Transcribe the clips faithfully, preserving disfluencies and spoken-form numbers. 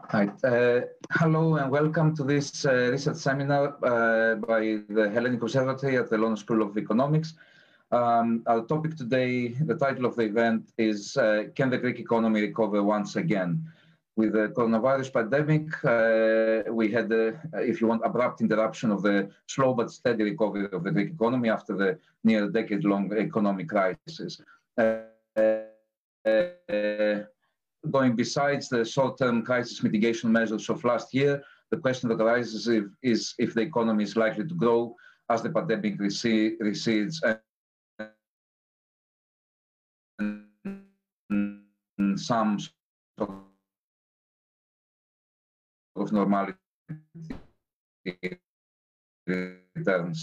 Hi. Uh, hello and welcome to this uh, research seminar uh, by the Hellenic Observatory at the London School of Economics. Um, our topic today, the title of the event is uh, Can the Greek economy recover once again? With the coronavirus pandemic, uh, we had, the, if you want, abrupt interruption of the slow but steady recovery of the Greek economy after the near decade-long economic crisis. Uh, uh, Going besides the short-term crisis mitigation measures of last year, the question that arises if, is if the economy is likely to grow as the pandemic recede, recedes and some sort of normality returns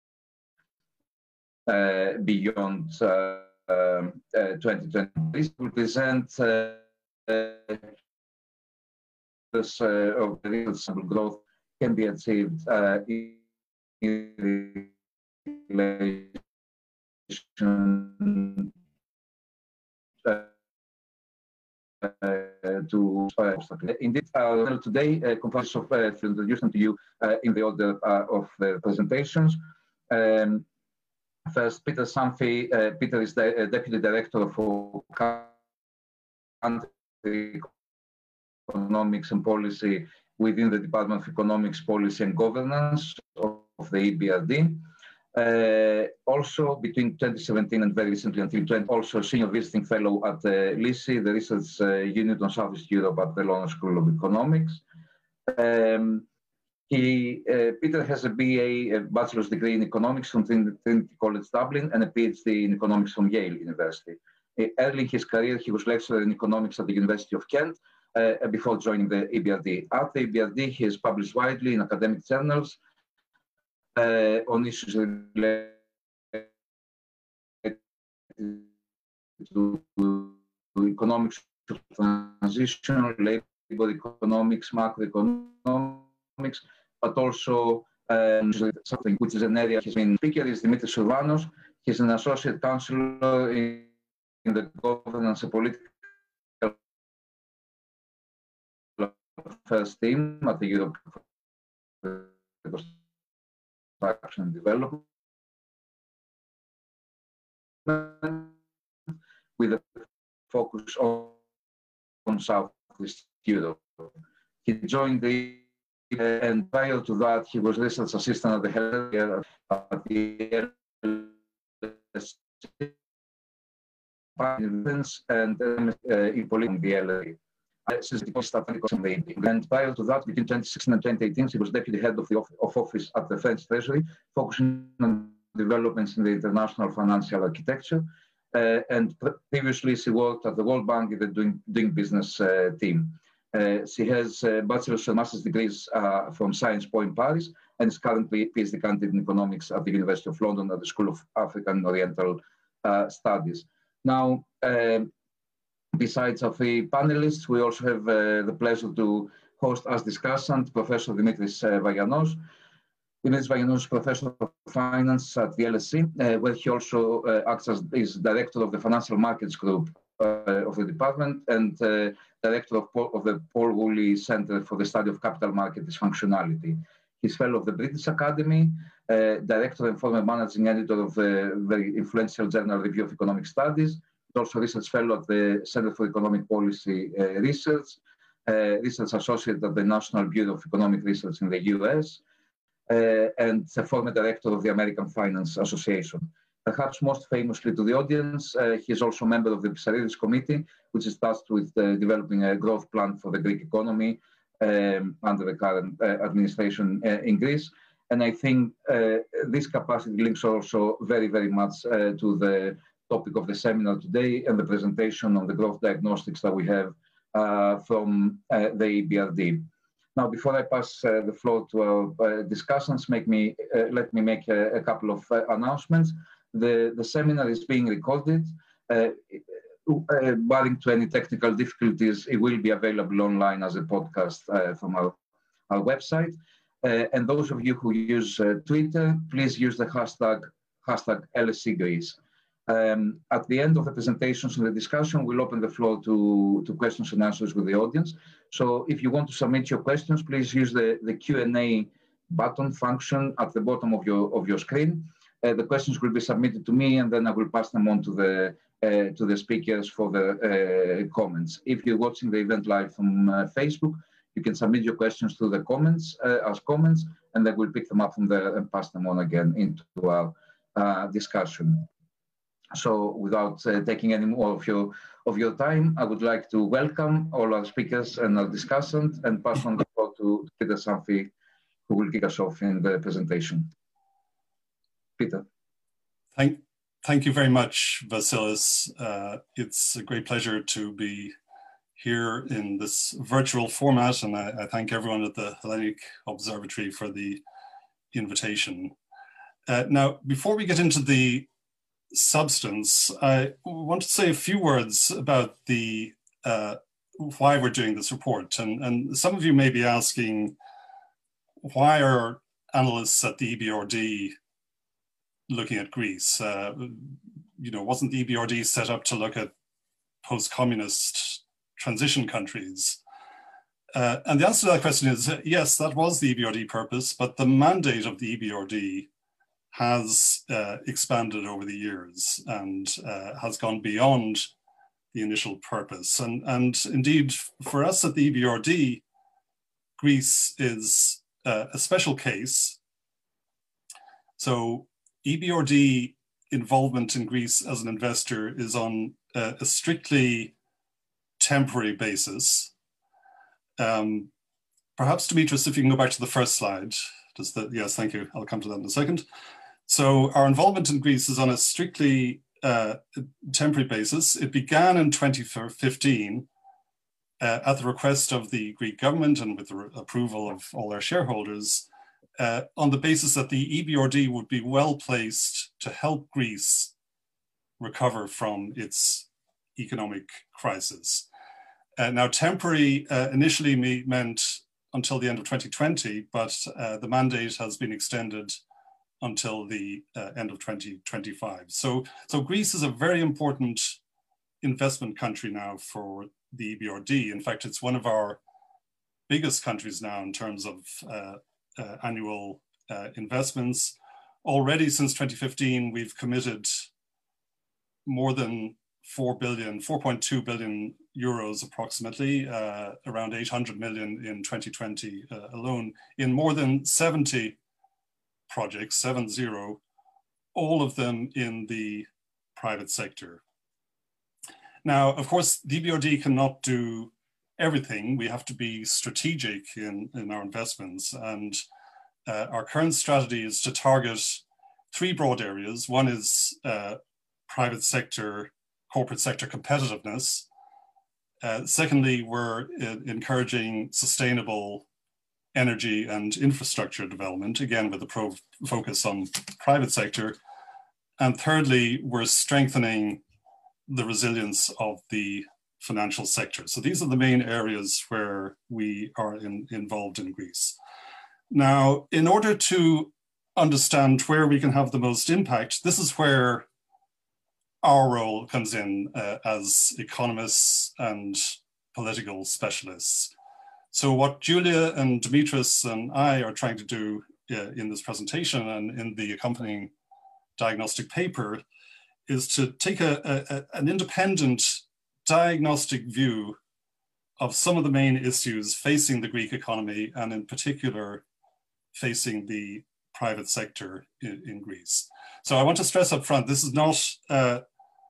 uh, beyond uh, uh, twenty twenty. This will present uh, this uh, of the real growth can be achieved uh, in relation uh, to uh, indeed, our panel today uh, comprises of uh, to introduce them to you uh, in the order uh, of the presentations. Um, first, Peter Samphy. Uh, Peter is the uh, Deputy Director for Country Economics and Policy within the Department of Economics, Policy and Governance of, of the E B R D. Uh, also, between twenty seventeen and very recently until twenty, also Senior Visiting Fellow at uh, LISI, the Research uh, Unit on Southeast Europe at the London School of Economics. Um, he, uh, Peter has a B A, a bachelor's degree in economics from Trinity College Dublin and a PhD in economics from Yale University. Uh, early in his career, he was lecturer in economics at the University of Kent uh, before joining the E B R D. At the E B R D, he has published widely in academic journals Uh, on issues related to economics of transition, labor economics, macroeconomics, but also um, something which is an area he's been speaker is Dimitris Survanos. He's an associate counselor in, in the governance and political affairs team at the European Reconstruction and Development, with a focus on, on Southeast Europe. He joined the uh, and prior to that, he was research assistant at the healthcare at the and uh, in politics the L A. And prior to that, between twenty sixteen and twenty eighteen, he was deputy head of the of, of office at the French Treasury, focusing on developments in the international financial architecture. Uh, and previously, she worked at the World Bank in the Doing, doing Business uh, team. Uh, she has uh, bachelor's and master's degrees uh, from Sciences Po in Paris and is currently PhD candidate in economics at the University of London at the School of African and Oriental uh, Studies. Now, uh, besides our three panelists, we also have uh, the pleasure to host as discussant Professor Dimitris uh, Vagianos. Dimitris Vagianos is Professor of Finance at the L S E, uh, where he also uh, acts as is Director of the Financial Markets Group uh, of the department and uh, Director of, of the Paul Woolley Center for the Study of Capital Market Dysfunctionality. He's Fellow of the British Academy, uh, Director and former Managing Editor of the very influential Journal Review of Economic Studies, also Research Fellow at the Center for Economic Policy uh, Research, uh, Research Associate at the National Bureau of Economic Research in the U S, uh, and a former Director of the American Finance Association. Perhaps most famously to the audience, uh, he is also a member of the Psaridis Committee, which is tasked with uh, developing a growth plan for the Greek economy um, under the current uh, administration uh, in Greece. And I think uh, this capacity links also very, very much uh, to the topic of the seminar today and the presentation on the growth diagnostics that we have uh, from uh, the E B R D. Now, before I pass uh, the floor to our uh, discussants, make me, uh, let me make a, a couple of uh, announcements. The, the seminar is being recorded. Uh, uh, barring to any technical difficulties, it will be available online as a podcast uh, from our, our website. Uh, and those of you who use uh, Twitter, please use the hashtag, hashtag L S E Greece. Um, at the end of the presentations and the discussion, we'll open the floor to, to questions and answers with the audience. So if you want to submit your questions, please use the, the Q and A button function at the bottom of your, of your screen. Uh, the questions will be submitted to me, and then I will pass them on to the, uh, to the speakers for the uh, comments. If you're watching the event live from uh, Facebook, you can submit your questions to the comments uh, as comments, and then we'll pick them up from there and pass them on again into our uh, discussion. So without uh, taking any more of your, of your time, I would like to welcome all our speakers and our discussant and pass on the floor to Peter Sanfi, who will kick us off in the presentation. Peter. Thank, thank you very much, Vasilis. Uh, it's a great pleasure to be here in this virtual format, and I, I thank everyone at the Hellenic Observatory for the invitation. Uh, now, before we get into the substance, I want to say a few words about the uh, why we're doing this report. And, and some of you may be asking, why are analysts at the E B R D looking at Greece? Uh, you know, wasn't the E B R D set up to look at post-communist transition countries? Uh, and the answer to that question is, yes, that was the E B R D purpose, but the mandate of the E B R D has uh, expanded over the years and uh, has gone beyond the initial purpose. And, and indeed, for us at the E B R D, Greece is uh, a special case. So E B R D involvement in Greece as an investor is on uh, a strictly temporary basis. Um, perhaps, Dimitris, if you can go back to the first slide. Does the, yes, thank you. I'll come to that in a second. So our involvement in Greece is on a strictly uh, temporary basis. It began in twenty fifteen uh, at the request of the Greek government and with the approval of all their shareholders, uh, on the basis that the E B R D would be well placed to help Greece recover from its economic crisis. Uh, now, temporary uh, initially me meant until the end of twenty twenty, but uh, the mandate has been extended until the uh, end of twenty twenty-five. So, so Greece is a very important investment country now for the E B R D. In fact, it's one of our biggest countries now in terms of uh, uh, annual uh, investments. Already since twenty fifteen, we've committed more than four billion, four point two billion euros approximately, uh, around eight hundred million in twenty twenty uh, alone, in more than seventy projects, seven zero, all of them in the private sector. Now, of course, the E B R D cannot do everything. We have to be strategic in, in our investments. And uh, our current strategy is to target three broad areas. One is uh, private sector, corporate sector competitiveness. Uh, secondly, we're uh, encouraging sustainable energy and infrastructure development, again, with a pro focus on private sector. And thirdly, we're strengthening the resilience of the financial sector. So these are the main areas where we are in, involved in Greece. Now, in order to understand where we can have the most impact, this is where our role comes in uh, as economists and political specialists. So what Julia and Dimitris and I are trying to do uh, in this presentation and in the accompanying diagnostic paper is to take a, a, an independent diagnostic view of some of the main issues facing the Greek economy, and in particular, facing the private sector in, in Greece. So I want to stress up front, this is not uh,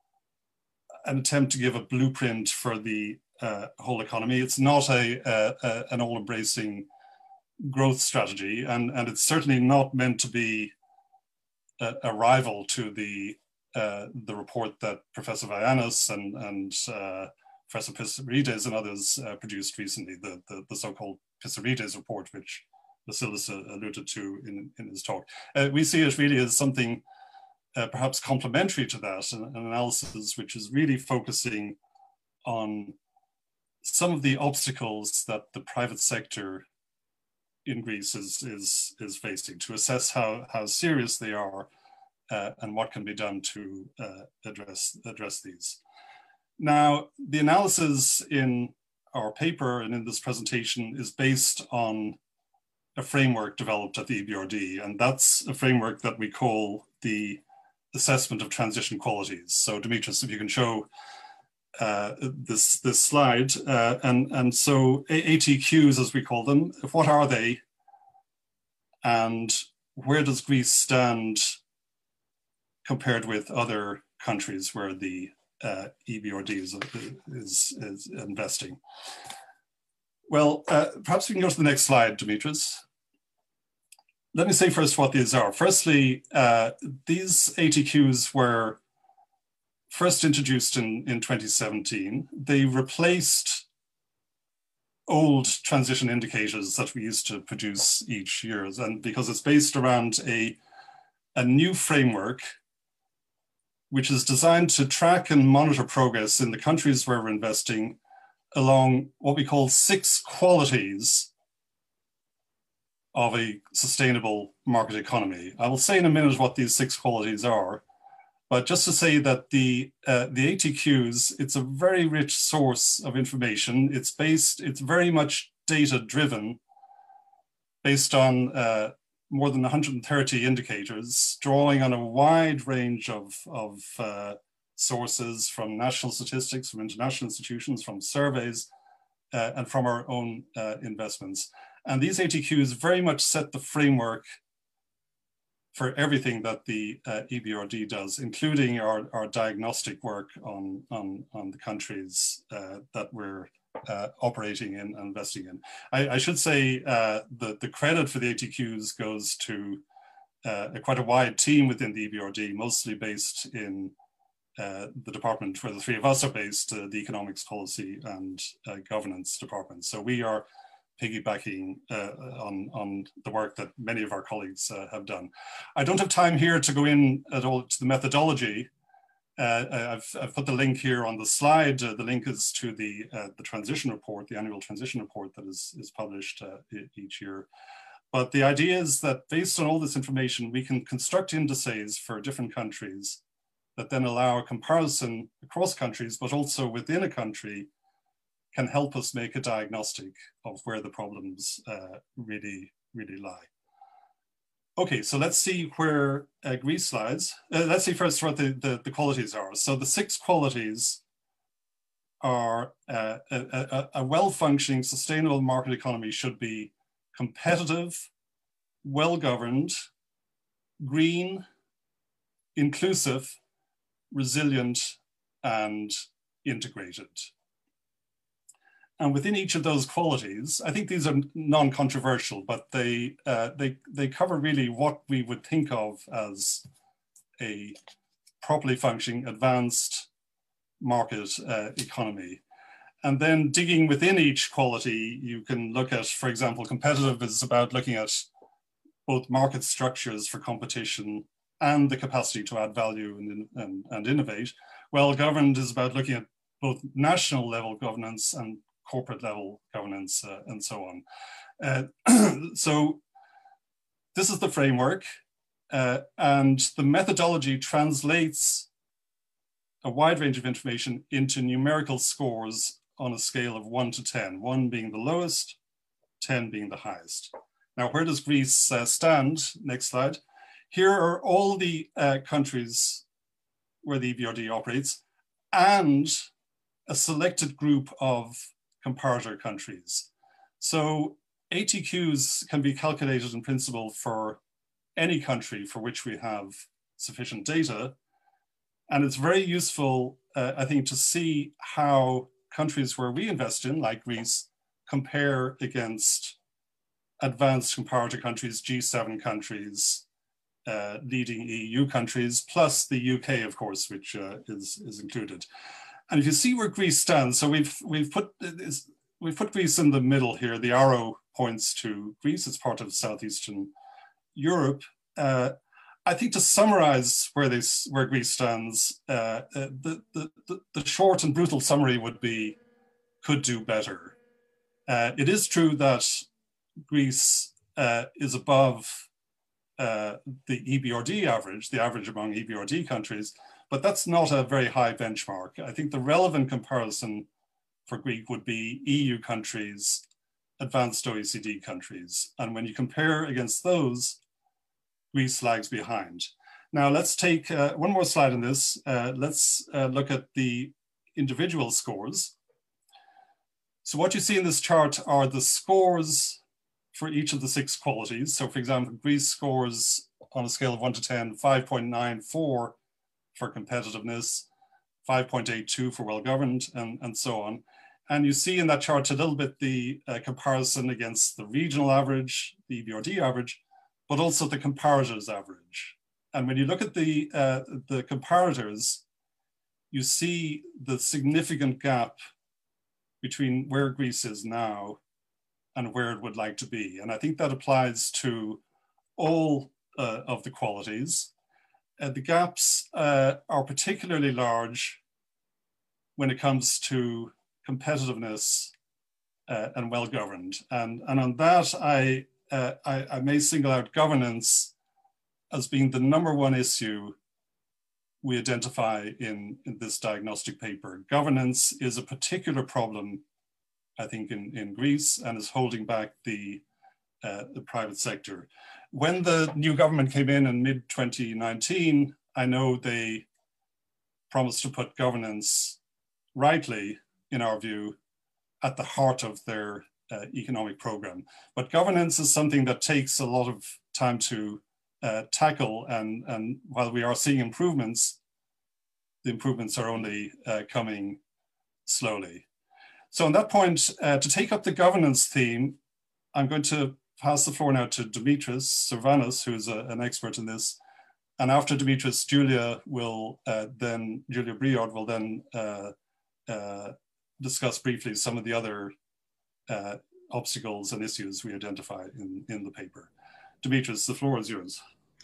an attempt to give a blueprint for the uh, whole economy. It's not a, a, a an all-embracing growth strategy, and, and it's certainly not meant to be a, a rival to the uh, the report that Professor Vayanis and, and uh, Professor Pissarides and others uh, produced recently, the, the, the so-called Pissarides report, which Vasilis alluded to in, in his talk. Uh, we see it really as something uh, perhaps complementary to that, an, an analysis which is really focusing on some of the obstacles that the private sector in Greece is, is, is facing, to assess how, how serious they are uh, and what can be done to uh, address, address these. Now, the analysis in our paper and in this presentation is based on a framework developed at the E B R D, and that's a framework that we call the assessment of transition qualities. So Dimitris, if you can show uh, this, this slide, uh, and, and so A T Qs, as we call them, what are they? And where does Greece stand compared with other countries where the uh, E B R D is, is, is investing? Well, uh, perhaps we can go to the next slide, Dimitris. Let me say first what these are. Firstly, uh, these A T Qs were first introduced in, in twenty seventeen. They replaced old transition indicators that we used to produce each year. And because it's based around a, a new framework, which is designed to track and monitor progress in the countries where we're investing along what we call six qualities of a sustainable market economy. I will say in a minute what these six qualities are, but just to say that the, uh, the A T Qs, it's a very rich source of information. It's based, it's very much data driven, based on uh, more than one hundred thirty indicators, drawing on a wide range of, of uh, sources from national statistics, from international institutions, from surveys, uh, and from our own uh, investments. And these A T Qs very much set the framework for everything that the uh, E B R D does, including our, our diagnostic work on, on, on the countries uh, that we're uh, operating in and investing in. I, I should say uh, the, the credit for the A T Qs goes to uh, a quite a wide team within the E B R D, mostly based in uh, the department where the three of us are based, uh, the Economics Policy and uh, Governance Department. So we are piggybacking uh, on, on the work that many of our colleagues uh, have done. I don't have time here to go in at all to the methodology. Uh, I've, I've put the link here on the slide. Uh, the link is to the, uh, the transition report, the annual transition report that is, is published uh, each year. But the idea is that based on all this information, we can construct indices for different countries that then allow a comparison across countries, but also within a country, can help us make a diagnostic of where the problems uh, really, really lie. Okay, so let's see where uh, Greece lies. Uh, let's see first what the, the, the qualities are. So the six qualities are uh, a, a, a well-functioning, sustainable market economy should be competitive, well-governed, green, inclusive, resilient, and integrated. And within each of those qualities, I think these are non-controversial, but they, uh, they, they cover really what we would think of as a properly functioning, advanced market uh, economy. And then digging within each quality, you can look at, for example, competitive is about looking at both market structures for competition and the capacity to add value and, and, and innovate. Well-governed is about looking at both national level governance and corporate level governance uh, and so on. Uh, so this is the framework uh, and the methodology translates a wide range of information into numerical scores on a scale of one to ten, one being the lowest, ten being the highest. Now, where does Greece uh, stand? Next slide. Here are all the uh, countries where the E B R D operates and a selected group of comparator countries. So A T Qs can be calculated in principle for any country for which we have sufficient data. And it's very useful, uh, I think, to see how countries where we invest in, like Greece, compare against advanced comparator countries, G seven countries, uh, leading E U countries, plus the U K, of course, which uh, is, is included. And if you see where Greece stands, so we've, we've, put, we've put Greece in the middle here. The arrow points to Greece. It's part of Southeastern Europe. Uh, I think to summarize where, this, where Greece stands, uh, uh, the, the, the, the short and brutal summary would be, could do better. Uh, it is true that Greece uh, is above uh, the E B R D average, the average among E B R D countries, but that's not a very high benchmark. I think the relevant comparison for Greece would be E U countries, advanced O E C D countries. And when you compare against those, Greece lags behind. Now let's take uh, one more slide on this. Uh, let's uh, look at the individual scores. So what you see in this chart are the scores for each of the six qualities. So for example, Greece scores on a scale of one to ten, five point nine four for competitiveness, five point eight two for well-governed, and, and so on. And you see in that chart a little bit the uh, comparison against the regional average, the E B R D average, but also the comparators average. And when you look at the, uh, the comparators, you see the significant gap between where Greece is now and where it would like to be. And I think that applies to all uh, of the qualities. Uh, the gaps uh, are particularly large when it comes to competitiveness uh, and well-governed. And, and on that, I, uh, I, I may single out governance as being the number one issue we identify in, in this diagnostic paper. Governance is a particular problem, I think, in, in Greece, and is holding back the, uh, the private sector. When the new government came in in mid twenty nineteen, I know they promised to put governance, rightly, in our view, at the heart of their uh, economic program. But governance is something that takes a lot of time to uh, tackle, and, and while we are seeing improvements, the improvements are only uh, coming slowly. So on that point, uh, to take up the governance theme, I'm going to pass the floor now to Dimitris Servanos, who is a, an expert in this. And after Dimitris, Julia will uh, then, Julia Briod will then uh, uh, discuss briefly some of the other uh, obstacles and issues we identify in, in the paper. Dimitris, the floor is yours.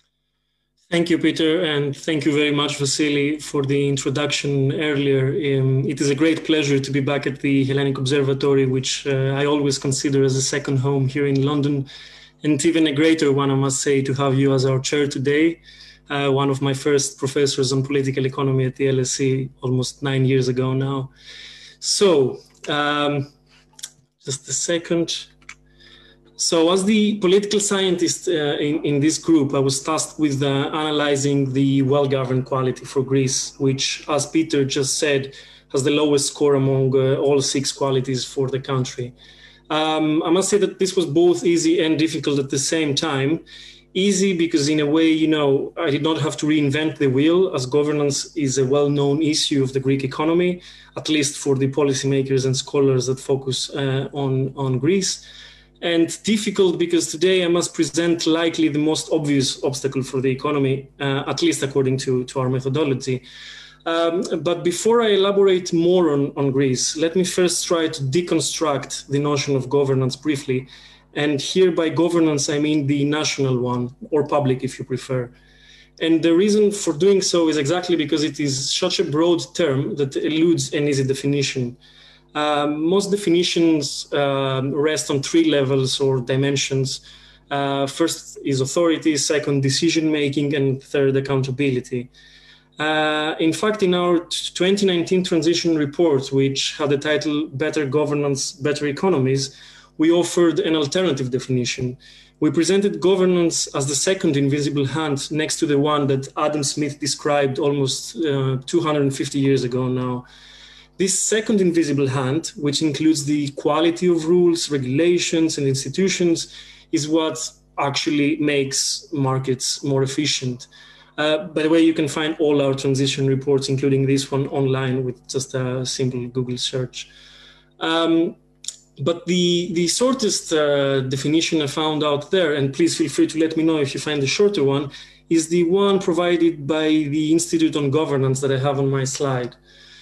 Thank you, Peter, and thank you very much, Vasily, for the introduction earlier. Um, it is a great pleasure to be back at the Hellenic Observatory, which uh, I always consider as a second home here in London, and even a greater one, I must say, to have you as our chair today, uh, one of my first professors on political economy at the L S E almost nine years ago now. So, um, just a second. So as the political scientist uh, in, in this group, I was tasked with uh, analyzing the well-governed quality for Greece, which, as Peter just said, has the lowest score among uh, all six qualities for the country. Um, I must say that this was both easy and difficult at the same time. Easy because in a way, you know, I did not have to reinvent the wheel, as governance is a well-known issue of the Greek economy, at least for the policymakers and scholars that focus uh, on, on Greece. And difficult because today I must present likely the most obvious obstacle for the economy, uh, at least according to, to our methodology. Um, but before I elaborate more on, on Greece, let me first try to deconstruct the notion of governance briefly. And here by governance, I mean the national one, or public if you prefer. And the reason for doing so is exactly because it is such a broad term that eludes an easy definition. Um, most definitions um, rest on three levels or dimensions. Uh, first is authority, second decision-making, and third accountability. Uh, in fact, in our twenty nineteen transition report, which had the title Better Governance, Better Economies, we offered an alternative definition. We presented governance as the second invisible hand next to the one that Adam Smith described almost uh, two hundred fifty years ago now. This second invisible hand, which includes the quality of rules, regulations, and institutions, is what actually makes markets more efficient. Uh, by the way, you can find all our transition reports, including this one, online with just a simple Google search. Um, but the, the shortest uh, definition I found out there, and please feel free to let me know if you find the shorter one, is the one provided by the Institute on Governance that I have on my slide.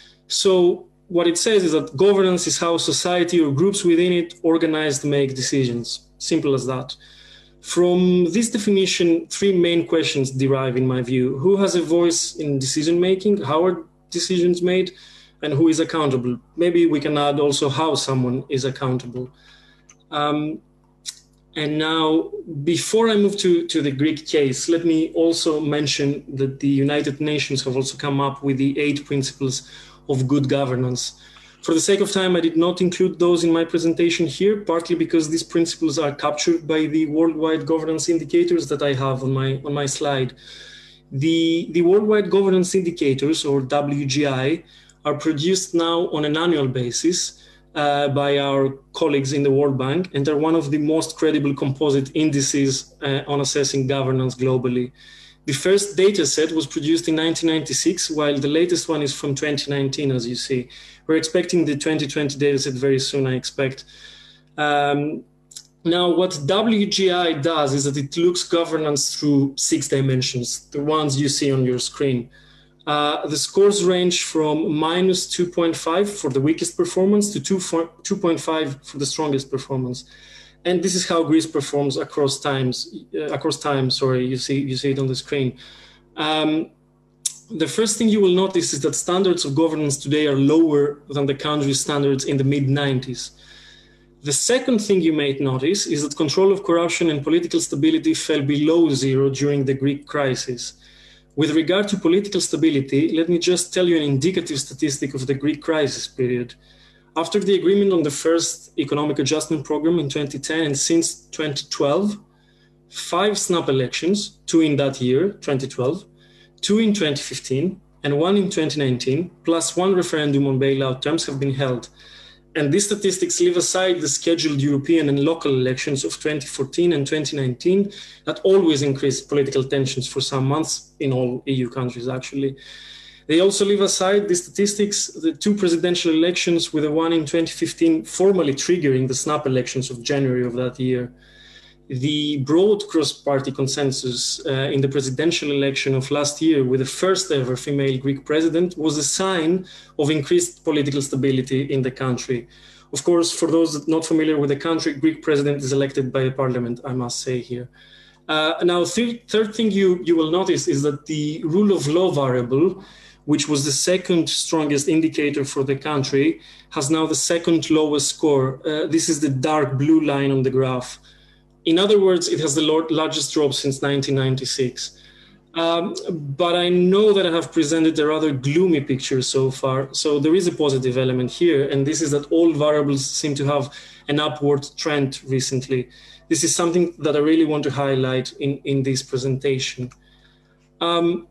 So what it says is that governance is how society or groups within it organize to make decisions. Simple as that. From this definition, three main questions derive, in my view. Who has a voice in decision-making? How are decisions made? And who is accountable? Maybe we can add also how someone is accountable. Um, And now, before I move to, to the Greek case, let me also mention that the United Nations have also come up with the eight principles of good governance. For the sake of time, I did not include those in my presentation here, partly because these principles are captured by the worldwide governance indicators that I have on my, on my slide. The, the worldwide governance indicators, or W G I, are produced now on an annual basis uh, by our colleagues in the World Bank, and are one of the most credible composite indices uh, on assessing governance globally. The first data set was produced in nineteen ninety-six, while the latest one is from twenty nineteen, as you see. We're expecting the twenty twenty data set very soon, I expect. Um, now, what W G I does is that it looks governance through six dimensions, the ones you see on your screen. Uh, the scores range from minus two point five for the weakest performance to two point five for the strongest performance. And this is how Greece performs across times, uh, across time, sorry, you see, you see it on the screen. Um, the first thing you will notice is that standards of governance today are lower than the country's standards in the mid nineties. The second thing you may notice is that control of corruption and political stability fell below zero during the Greek crisis. With regard to political stability, let me just tell you an indicative statistic of the Greek crisis period. After the agreement on the first economic adjustment program in twenty ten and since twenty twelve, five snap elections, two in that year, twenty twelve, two in twenty fifteen, and one in twenty nineteen, plus one referendum on bailout terms have been held. And these statistics leave aside the scheduled European and local elections of twenty fourteen and twenty nineteen that always increased political tensions for some months in all E U countries, actually. They also leave aside the statistics, the two presidential elections, with the one in twenty fifteen formally triggering the snap elections of January of that year. The broad cross-party consensus uh, in the presidential election of last year with the first ever female Greek president was a sign of increased political stability in the country. Of course, for those not familiar with the country, Greek president is elected by the parliament, I must say here. Uh, now, th third thing you, you will notice is that the rule of law variable, which was the second strongest indicator for the country, has now the second lowest score. Uh, this is the dark blue line on the graph. In other words, it has the largest drop since nineteen ninety-six. Um, but I know that I have presented a rather gloomy picture so far. So there is a positive element here, and this is that all variables seem to have an upward trend recently. This is something that I really want to highlight in, in this presentation. Um,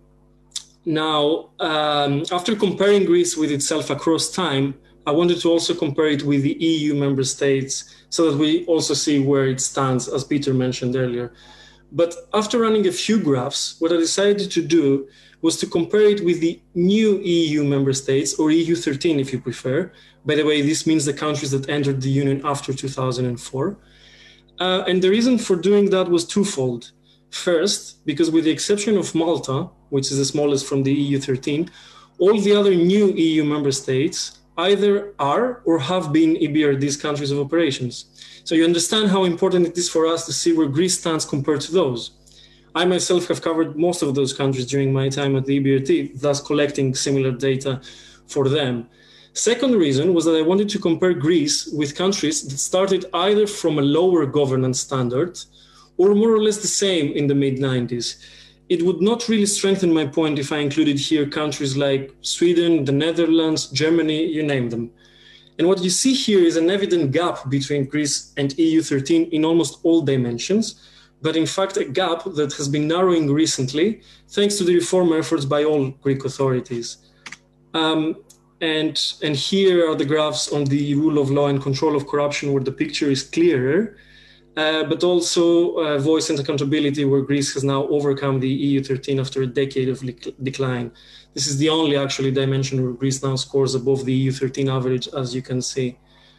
Now, um, after comparing Greece with itself across time, I wanted to also compare it with the E U member states so that we also see where it stands, as Peter mentioned earlier. But after running a few graphs, what I decided to do was to compare it with the new E U member states, or E U thirteen if you prefer. By the way, this means the countries that entered the Union after two thousand four. Uh, and the reason for doing that was twofold. First, because with the exception of Malta, which is the smallest from the E U thirteen, all the other new E U member states either are or have been E B R D's countries of operations. So you understand how important it is for us to see where Greece stands compared to those. I myself have covered most of those countries during my time at the E B R D, thus collecting similar data for them. Second reason was that I wanted to compare Greece with countries that started either from a lower governance standard or more or less the same in the mid nineties. It would not really strengthen my point if I included here countries like Sweden, the Netherlands, Germany, you name them. And what you see here is an evident gap between Greece and E U thirteen in almost all dimensions, but in fact a gap that has been narrowing recently thanks to the reform efforts by all Greek authorities. Um, and, and here are the graphs on the rule of law and control of corruption where the picture is clearer. Uh, but also uh, voice and accountability, where Greece has now overcome the E U thirteen after a decade of decline. This is the only actually dimension where Greece now scores above the E U thirteen average, as you can see.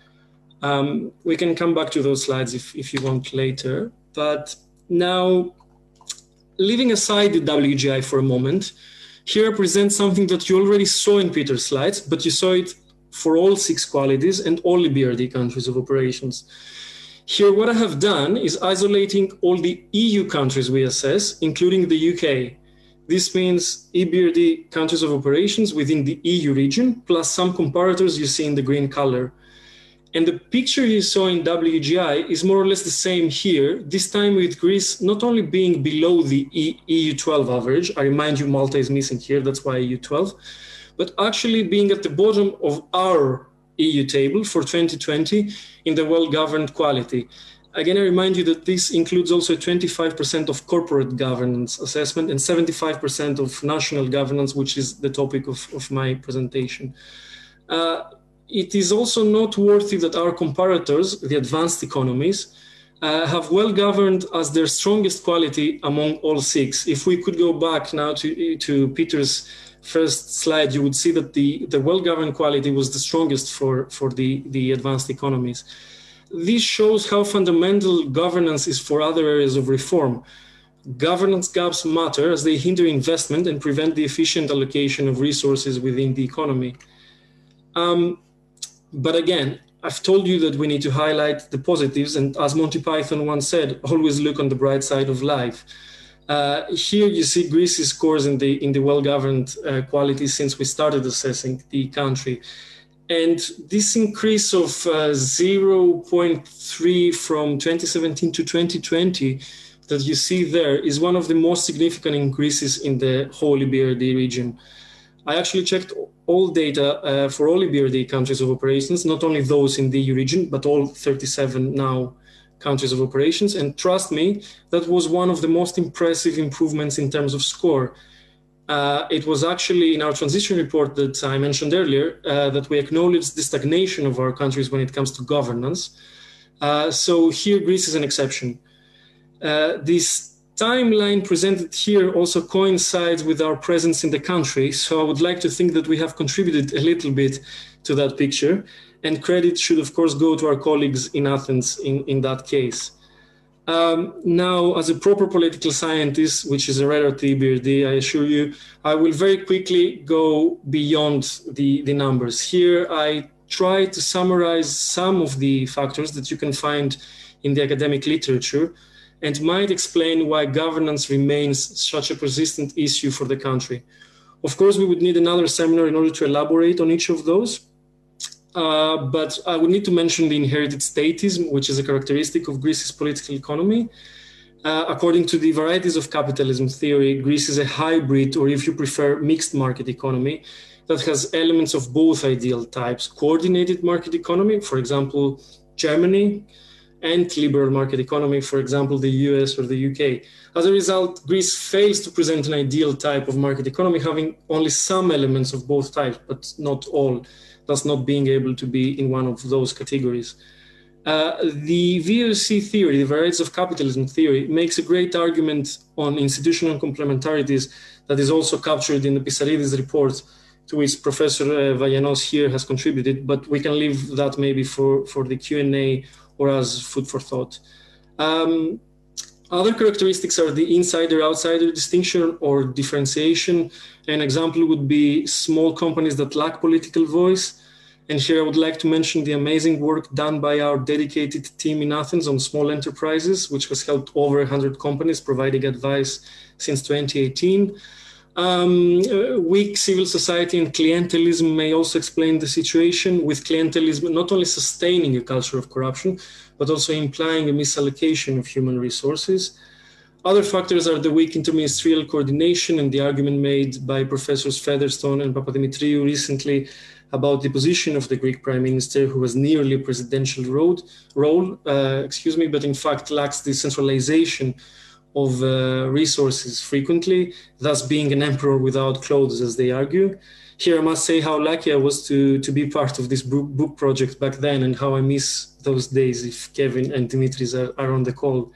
Um, we can come back to those slides if, if you want later. But now, leaving aside the W G I for a moment, here I present something that you already saw in Peter's slides, but you saw it for all six qualities and all E B R D countries of operations. Here, what I have done is isolating all the E U countries we assess, including the U K. This means E B R D countries of operations within the E U region, plus some comparators you see in the green color. And the picture you saw in W G I is more or less the same here, this time with Greece not only being below the E U twelve average, I remind you Malta is missing here, that's why E U twelve, but actually being at the bottom of our E U table for twenty twenty in the well-governed quality. Again, I remind you that this includes also twenty-five percent of corporate governance assessment and seventy-five percent of national governance, which is the topic of, of my presentation. Uh, it is also noteworthy that our comparators, the advanced economies, uh, have well-governed as their strongest quality among all six. If we could go back now to, to Peter's first slide, you would see that the, the well-governed quality was the strongest for, for the, the advanced economies. This shows how fundamental governance is for other areas of reform. Governance gaps matter as they hinder investment and prevent the efficient allocation of resources within the economy. Um, but again, I've told you that we need to highlight the positives, and as Monty Python once said, always look on the bright side of life. Uh, here you see Greece's scores in the, in the well-governed uh, quality since we started assessing the country. And this increase of uh, zero point three from twenty seventeen to twenty twenty that you see there is one of the most significant increases in the whole E B R D region. I actually checked all data uh, for all E B R D countries of operations, not only those in the E U region, but all thirty-seven now countries of operations. And trust me, that was one of the most impressive improvements in terms of score. Uh, it was actually in our transition report that I mentioned earlier uh, that we acknowledged the stagnation of our countries when it comes to governance. Uh, so here Greece is an exception. Uh, this timeline presented here also coincides with our presence in the country. So I would like to think that we have contributed a little bit to that picture, and credit should of course go to our colleagues in Athens in, in that case. Um, now, as a proper political scientist, which is a rare to E B R D, I assure you, I will very quickly go beyond the, the numbers. Here, I try to summarize some of the factors that you can find in the academic literature and might explain why governance remains such a persistent issue for the country. Of course, we would need another seminar in order to elaborate on each of those. Uh, but I would need to mention the inherited statism, which is a characteristic of Greece's political economy. Uh, according to the varieties of capitalism theory, Greece is a hybrid, or if you prefer, mixed market economy that has elements of both ideal types: coordinated market economy, for example, Germany, and liberal market economy, for example, the U S or the U K. As a result, Greece fails to present an ideal type of market economy, having only some elements of both types, but not all, thus not being able to be in one of those categories. Uh, the V O C theory, the varieties of capitalism theory, makes a great argument on institutional complementarities that is also captured in the Pissaridis report, to which Professor uh, Vagianos here has contributed, but we can leave that maybe for, for the Q and A or as food for thought. Um, other characteristics are the insider-outsider distinction or differentiation. An example would be small companies that lack political voice. And here I would like to mention the amazing work done by our dedicated team in Athens on small enterprises, which has helped over one hundred companies, providing advice since twenty eighteen. Um, weak civil society and clientelism may also explain the situation, with clientelism not only sustaining a culture of corruption, but also implying a misallocation of human resources. Other factors are the weak interministerial coordination and the argument made by Professors Featherstone and Papadimitriou recently about the position of the Greek Prime Minister, who has nearly a presidential road, role, uh, excuse me, but in fact lacks the centralization of uh, resources frequently, thus being an emperor without clothes, as they argue. Here I must say how lucky I was to, to be part of this book, book project back then, and how I miss those days if Kevin and Dimitris are, are on the call.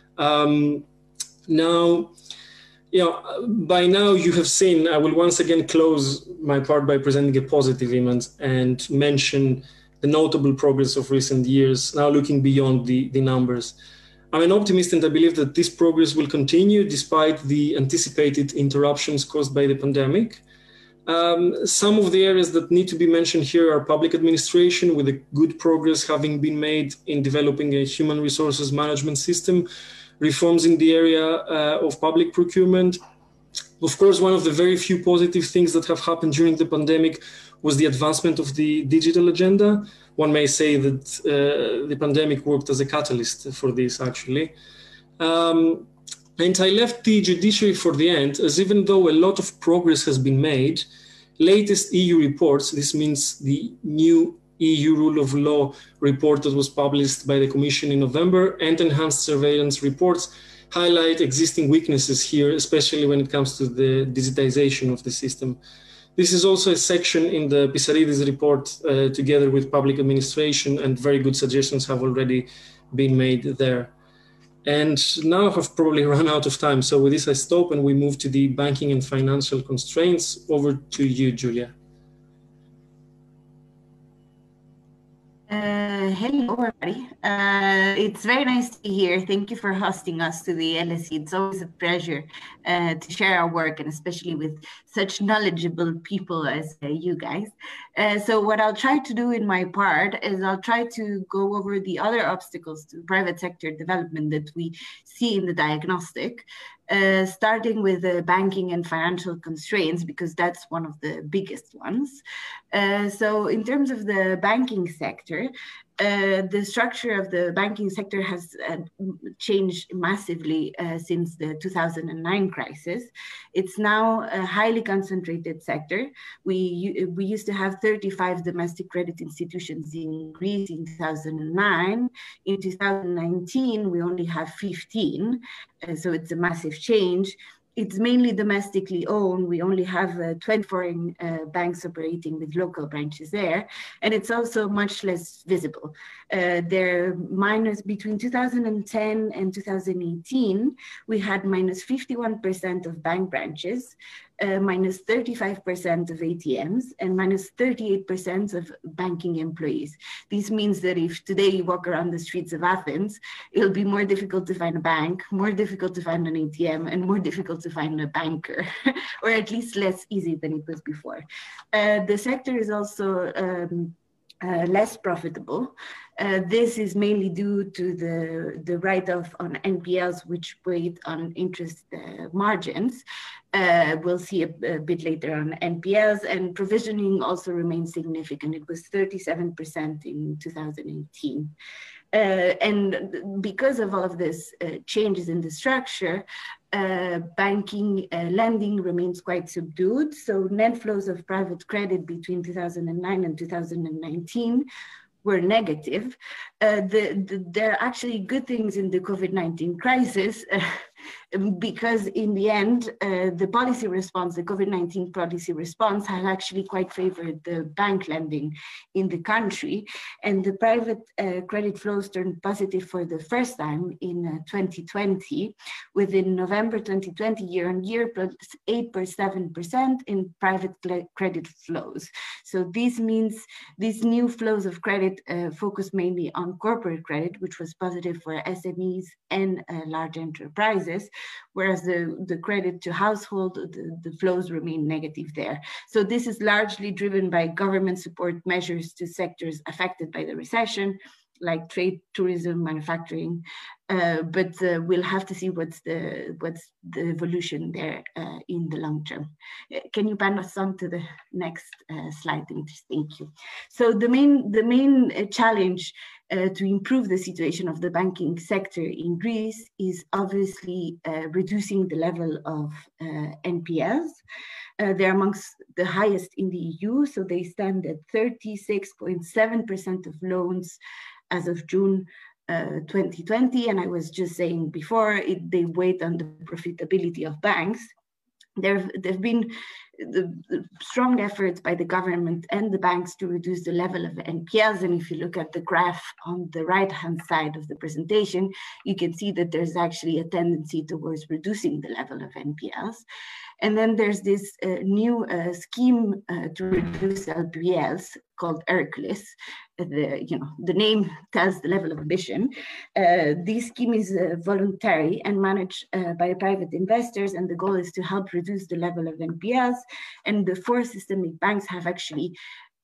Um, now, you know, by now you have seen, I will once again close my part by presenting a positive image and mention the notable progress of recent years, now looking beyond the, the numbers. I'm an optimist, and I believe that this progress will continue despite the anticipated interruptions caused by the pandemic. Um, some of the areas that need to be mentioned here are public administration, with a good progress having been made in developing a human resources management system, reforms in the area uh, of public procurement, Of course, one of the very few positive things that have happened during the pandemic was the advancement of the digital agenda. One may say that uh, the pandemic worked as a catalyst for this, actually. Um, and I left the judiciary for the end, as even though a lot of progress has been made, latest E U reports, this means the new E U rule of law report that was published by the Commission in November, and enhanced surveillance reports, highlight existing weaknesses here, especially when it comes to the digitization of the system. This is also a section in the Pissarides report, uh, together with public administration, and very good suggestions have already been made there. And now I've probably run out of time. So with this, I stop and we move to the banking and financial constraints. Over to you, Julia. Uh, hello, everybody. Uh, it's very nice to be here. Thank you for hosting us to the L S E. It's always a pleasure uh, to share our work, and especially with such knowledgeable people as uh, you guys. Uh, so what I'll try to do in my part is I'll try to go over the other obstacles to private sector development that we see in the diagnostic. Uh, starting with the banking and financial constraints, because that's one of the biggest ones. Uh, so in terms of the banking sector, uh, the structure of the banking sector has uh, changed massively uh, since the two thousand nine crisis. It's now a highly concentrated sector. We, we used to have thirty-five domestic credit institutions in Greece in two thousand nine. In two thousand nineteen, we only have fifteen. Uh, so it's a massive change. It's mainly domestically owned. We only have uh, twenty foreign uh, banks operating with local branches there. And it's also much less visible. Uh, they're minus between two thousand ten and two thousand eighteen, we had minus fifty-one percent of bank branches, uh, minus thirty-five percent of A T Ms, and minus thirty-eight percent of banking employees. This means that if today you walk around the streets of Athens, it'll be more difficult to find a bank, more difficult to find an A T M, and more difficult to find a banker, or at least less easy than it was before. Uh, the sector is also um, uh, less profitable. Uh, this is mainly due to the, the write-off on N P Ls, which weighed on interest uh, margins. Uh, we'll see a, a bit later on N P Ls, and provisioning also remains significant. It was thirty-seven percent in two thousand eighteen. Uh, and because of all of this uh, changes in the structure, uh, banking uh, lending remains quite subdued. So net flows of private credit between two thousand nine and two thousand nineteen were negative. Uh, the, the, there are actually good things in the COVID nineteen crisis, uh, because in the end, uh, the policy response, the COVID nineteen policy response has actually quite favored the bank lending in the country. And the private uh, credit flows turned positive for the first time in uh, twenty twenty, within November twenty twenty, year on year, plus eight point seven percent in private credit flows. So this means these new flows of credit uh, focus mainly on corporate credit, which was positive for S M Es and uh, large enterprises, whereas the, the credit to household, the, the flows remain negative there. So this is largely driven by government support measures to sectors affected by the recession, like trade, tourism, manufacturing, uh, but uh, we'll have to see what's the what's the evolution there uh, in the long term. Can you pan us on to the next uh, slide? Thank you. So the main the main uh, challenge uh, to improve the situation of the banking sector in Greece is obviously uh, reducing the level of uh, N P Ls. Uh, they're amongst the highest in the E U, so they stand at thirty-six point seven percent of loans as of June uh, twenty twenty. And I was just saying before, it, they weigh on the profitability of banks. There have been the, the strong efforts by the government and the banks to reduce the level of N P Ls. And if you look at the graph on the right-hand side of the presentation, you can see that there's actually a tendency towards reducing the level of N P Ls. And then there's this uh, new uh, scheme uh, to reduce L P Ls called Hercules. The, you know, the name tells the level of ambition. Uh, this scheme is uh, voluntary and managed uh, by private investors, and the goal is to help reduce the level of N P Ls. And the four systemic banks have actually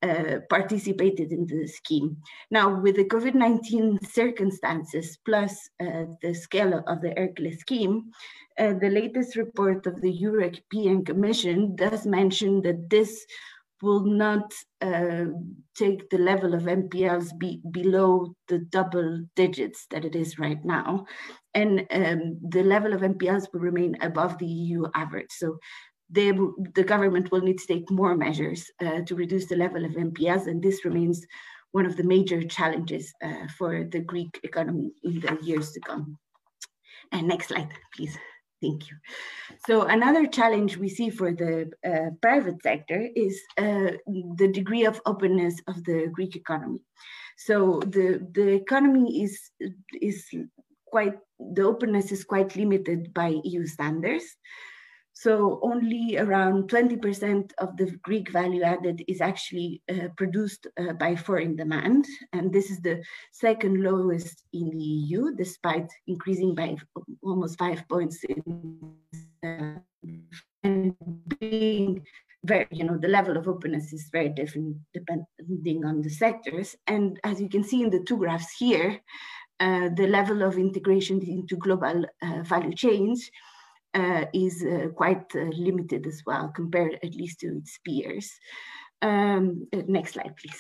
uh, participated in the scheme. Now, with the COVID nineteen circumstances, plus uh, the scale of the Hercules scheme, uh, the latest report of the European Commission does mention that this will not uh, take the level of N P Ls be below the double digits that it is right now. And um, the level of N P Ls will remain above the E U average. So they, the government will need to take more measures uh, to reduce the level of N P Ls, and this remains one of the major challenges uh, for the Greek economy in the years to come. And next slide, please. Thank you. So another challenge we see for the uh, private sector is uh, the degree of openness of the Greek economy. So the, the economy is, is quite, the openness is quite limited by E U standards. So only around twenty percent of the Greek value added is actually uh, produced uh, by foreign demand. And this is the second lowest in the E U, despite increasing by almost five points in, uh, and being very, you know, the level of openness is very different depending on the sectors. And as you can see in the two graphs here, uh, the level of integration into global uh, value chains Uh, is uh, quite uh, limited as well, compared at least to its peers. Um, uh, next slide, please.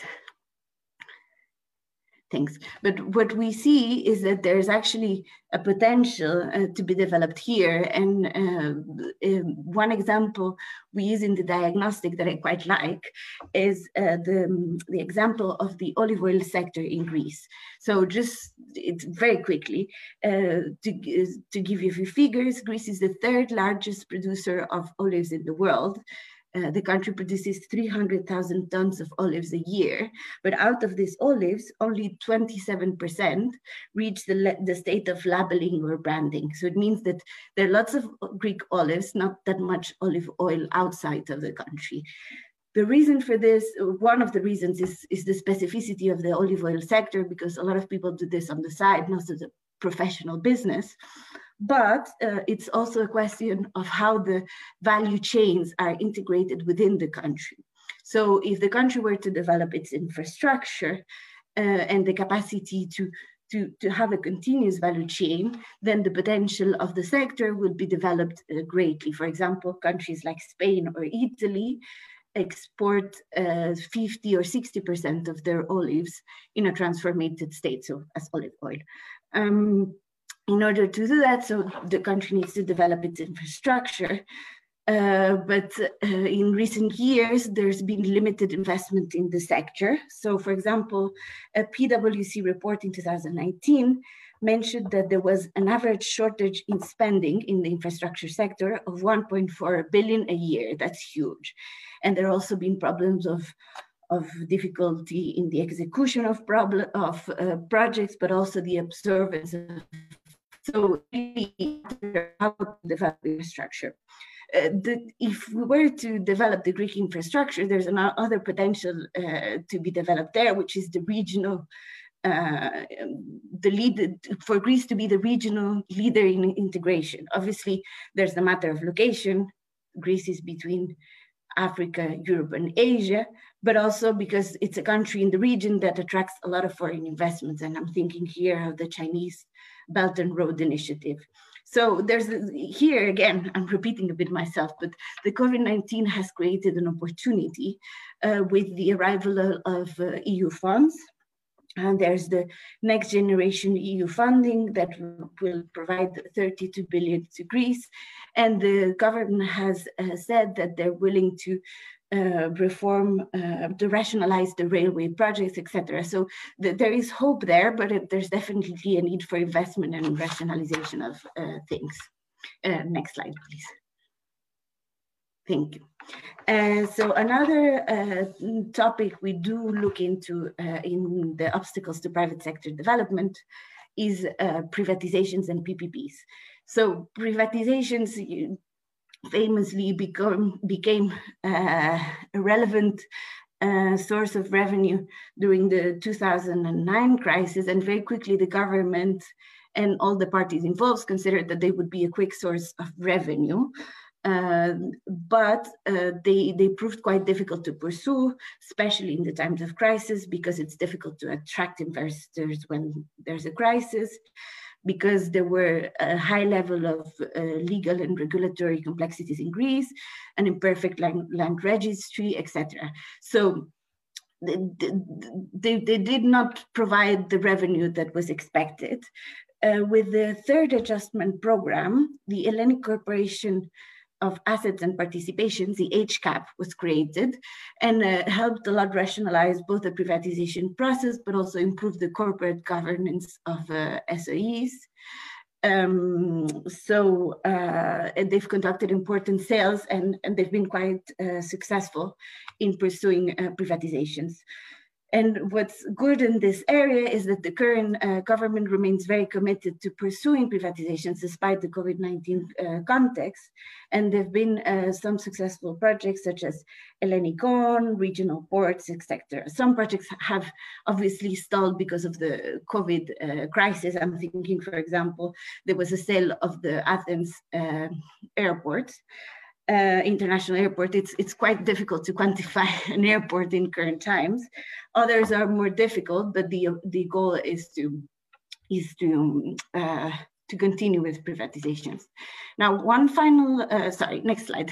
Thanks. But what we see is that there's actually a potential uh, to be developed here. And uh, uh, one example we use in the diagnostic that I quite like is uh, the, the example of the olive oil sector in Greece. So just it's very quickly, uh, to, to give you a few figures, Greece is the third largest producer of olives in the world. Uh, the country produces three hundred thousand tons of olives a year, but out of these olives, only twenty-seven percent reach the, the state of labeling or branding. So it means that there are lots of Greek olives, not that much olive oil outside of the country. The reason for this, one of the reasons is, is the specificity of the olive oil sector, because a lot of people do this on the side, not as a professional business. But uh, it's also a question of how the value chains are integrated within the country. So if the country were to develop its infrastructure uh, and the capacity to, to, to have a continuous value chain, then the potential of the sector will be developed uh, greatly. For example, countries like Spain or Italy export uh, fifty or sixty percent of their olives in a transformated state, so as olive oil. Um, In order to do that, so the country needs to develop its infrastructure. Uh, but uh, in recent years, there's been limited investment in the sector. So for example, a P W C report in two thousand nineteen mentioned that there was an average shortage in spending in the infrastructure sector of one point four billion a year. That's huge. And there have also been problems of of difficulty in the execution of, problem, of uh, projects, but also the observance of. So how to develop the infrastructure. Uh, the, if we were to develop the Greek infrastructure, there's another potential uh, to be developed there, which is the regional, uh, the lead, for Greece to be the regional leader in integration. Obviously, there's the matter of location. Greece is between Africa, Europe, and Asia, but also because it's a country in the region that attracts a lot of foreign investments. And I'm thinking here of the Chinese Belt and Road Initiative. So there's here again, I'm repeating a bit myself, but the COVID nineteen has created an opportunity uh, with the arrival of, of uh, E U funds. And there's the Next Generation E U funding that will provide thirty-two billion to Greece. And the government has uh, said that they're willing to uh, reform, uh, to rationalize the railway projects, et cetera. So th there is hope there, but it, there's definitely a need for investment and rationalization of uh, things. Uh, next slide, please. Thank you. Uh, so another uh, topic we do look into uh, in the obstacles to private sector development is uh, privatizations and P P Ps. So privatizations famously become, became uh, a relevant uh, source of revenue during the two thousand nine crisis, and very quickly the government and all the parties involved considered that they would be a quick source of revenue. Uh, but uh, they, they proved quite difficult to pursue, especially in the times of crisis, because it's difficult to attract investors when there's a crisis, because there were a high level of uh, legal and regulatory complexities in Greece, an imperfect land, land registry, et cetera. So they, they, they did not provide the revenue that was expected. Uh, with the third adjustment program, the Hellenic Corporation of Assets and Participations, the H CAP, was created and uh, helped a lot rationalize both the privatization process, but also improve the corporate governance of uh, S O Es. Um, so uh, they've conducted important sales and, and they've been quite uh, successful in pursuing uh, privatizations. And what's good in this area is that the current uh, government remains very committed to pursuing privatizations despite the COVID nineteen uh, context. And there have been uh, some successful projects such as Hellenikon, regional ports, et cetera. Some projects have obviously stalled because of the COVID uh, crisis. I'm thinking, for example, there was a sale of the Athens uh, airport. Uh, international airport, it's it's quite difficult to quantify an airport in current times. Others are more difficult, but the the goal is to is to uh, to continue with privatizations. Now, one final uh, sorry, next slide.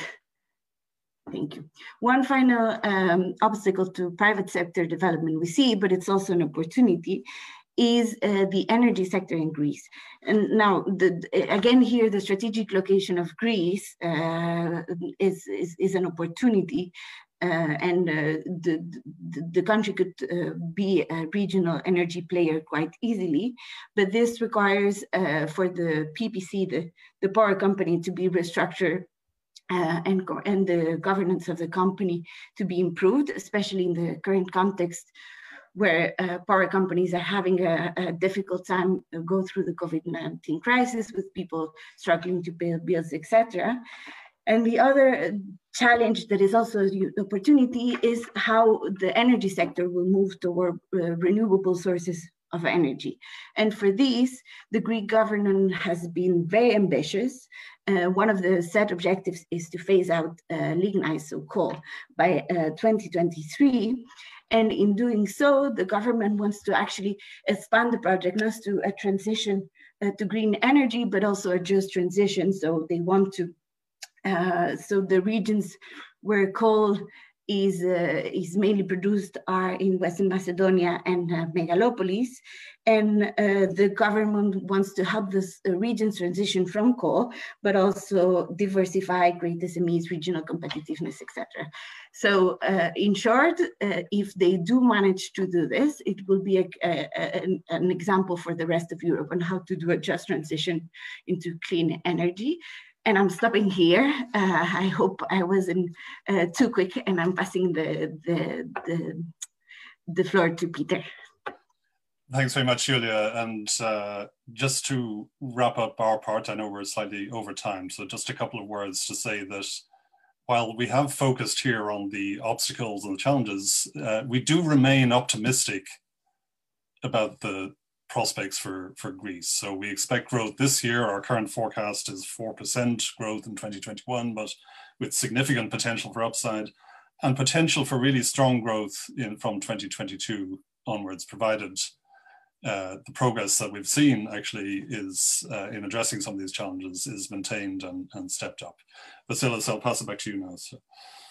Thank you. One final um, obstacle to private sector development we see, but it's also an opportunity, is uh, the energy sector in Greece. And now, the, again, here, the strategic location of Greece uh, is, is, is an opportunity, uh, and uh, the, the, the country could uh, be a regional energy player quite easily, but this requires uh, for the P P C, the, the power company, to be restructured uh, and, and the governance of the company to be improved, especially in the current context where uh, power companies are having a, a difficult time to go through the COVID nineteen crisis with people struggling to pay bills, et cetera. And the other challenge that is also an opportunity is how the energy sector will move toward uh, renewable sources of energy. And for these, the Greek government has been very ambitious. Uh, one of the set objectives is to phase out uh, lignite, so coal, by uh, twenty twenty-three. And in doing so, the government wants to actually expand the project, not to a transition uh, to green energy, but also a just transition. So they want to, uh, so the regions where coal is, uh, is mainly produced are in Western Macedonia and uh, Megalopolis. And uh, the government wants to help this uh, regions transition from coal, but also diversify, create S M Es, regional competitiveness, et cetera. So uh, in short, uh, if they do manage to do this, it will be a, a, a, an, an example for the rest of Europe on how to do a just transition into clean energy. And I'm stopping here. Uh, I hope I wasn't uh, too quick, and I'm passing the, the, the, the floor to Peter. Thanks very much, Julia. And uh, just to wrap up our part, I know we're slightly over time, so just a couple of words to say that while we have focused here on the obstacles and the challenges, uh, we do remain optimistic about the prospects for, for Greece. So we expect growth this year. Our current forecast is four percent growth in twenty twenty-one, but with significant potential for upside and potential for really strong growth in, from twenty twenty-two onwards, provided uh, the progress that we've seen actually is uh, in addressing some of these challenges is maintained and, and stepped up. Vasilis, I'll pass it back to you now. So.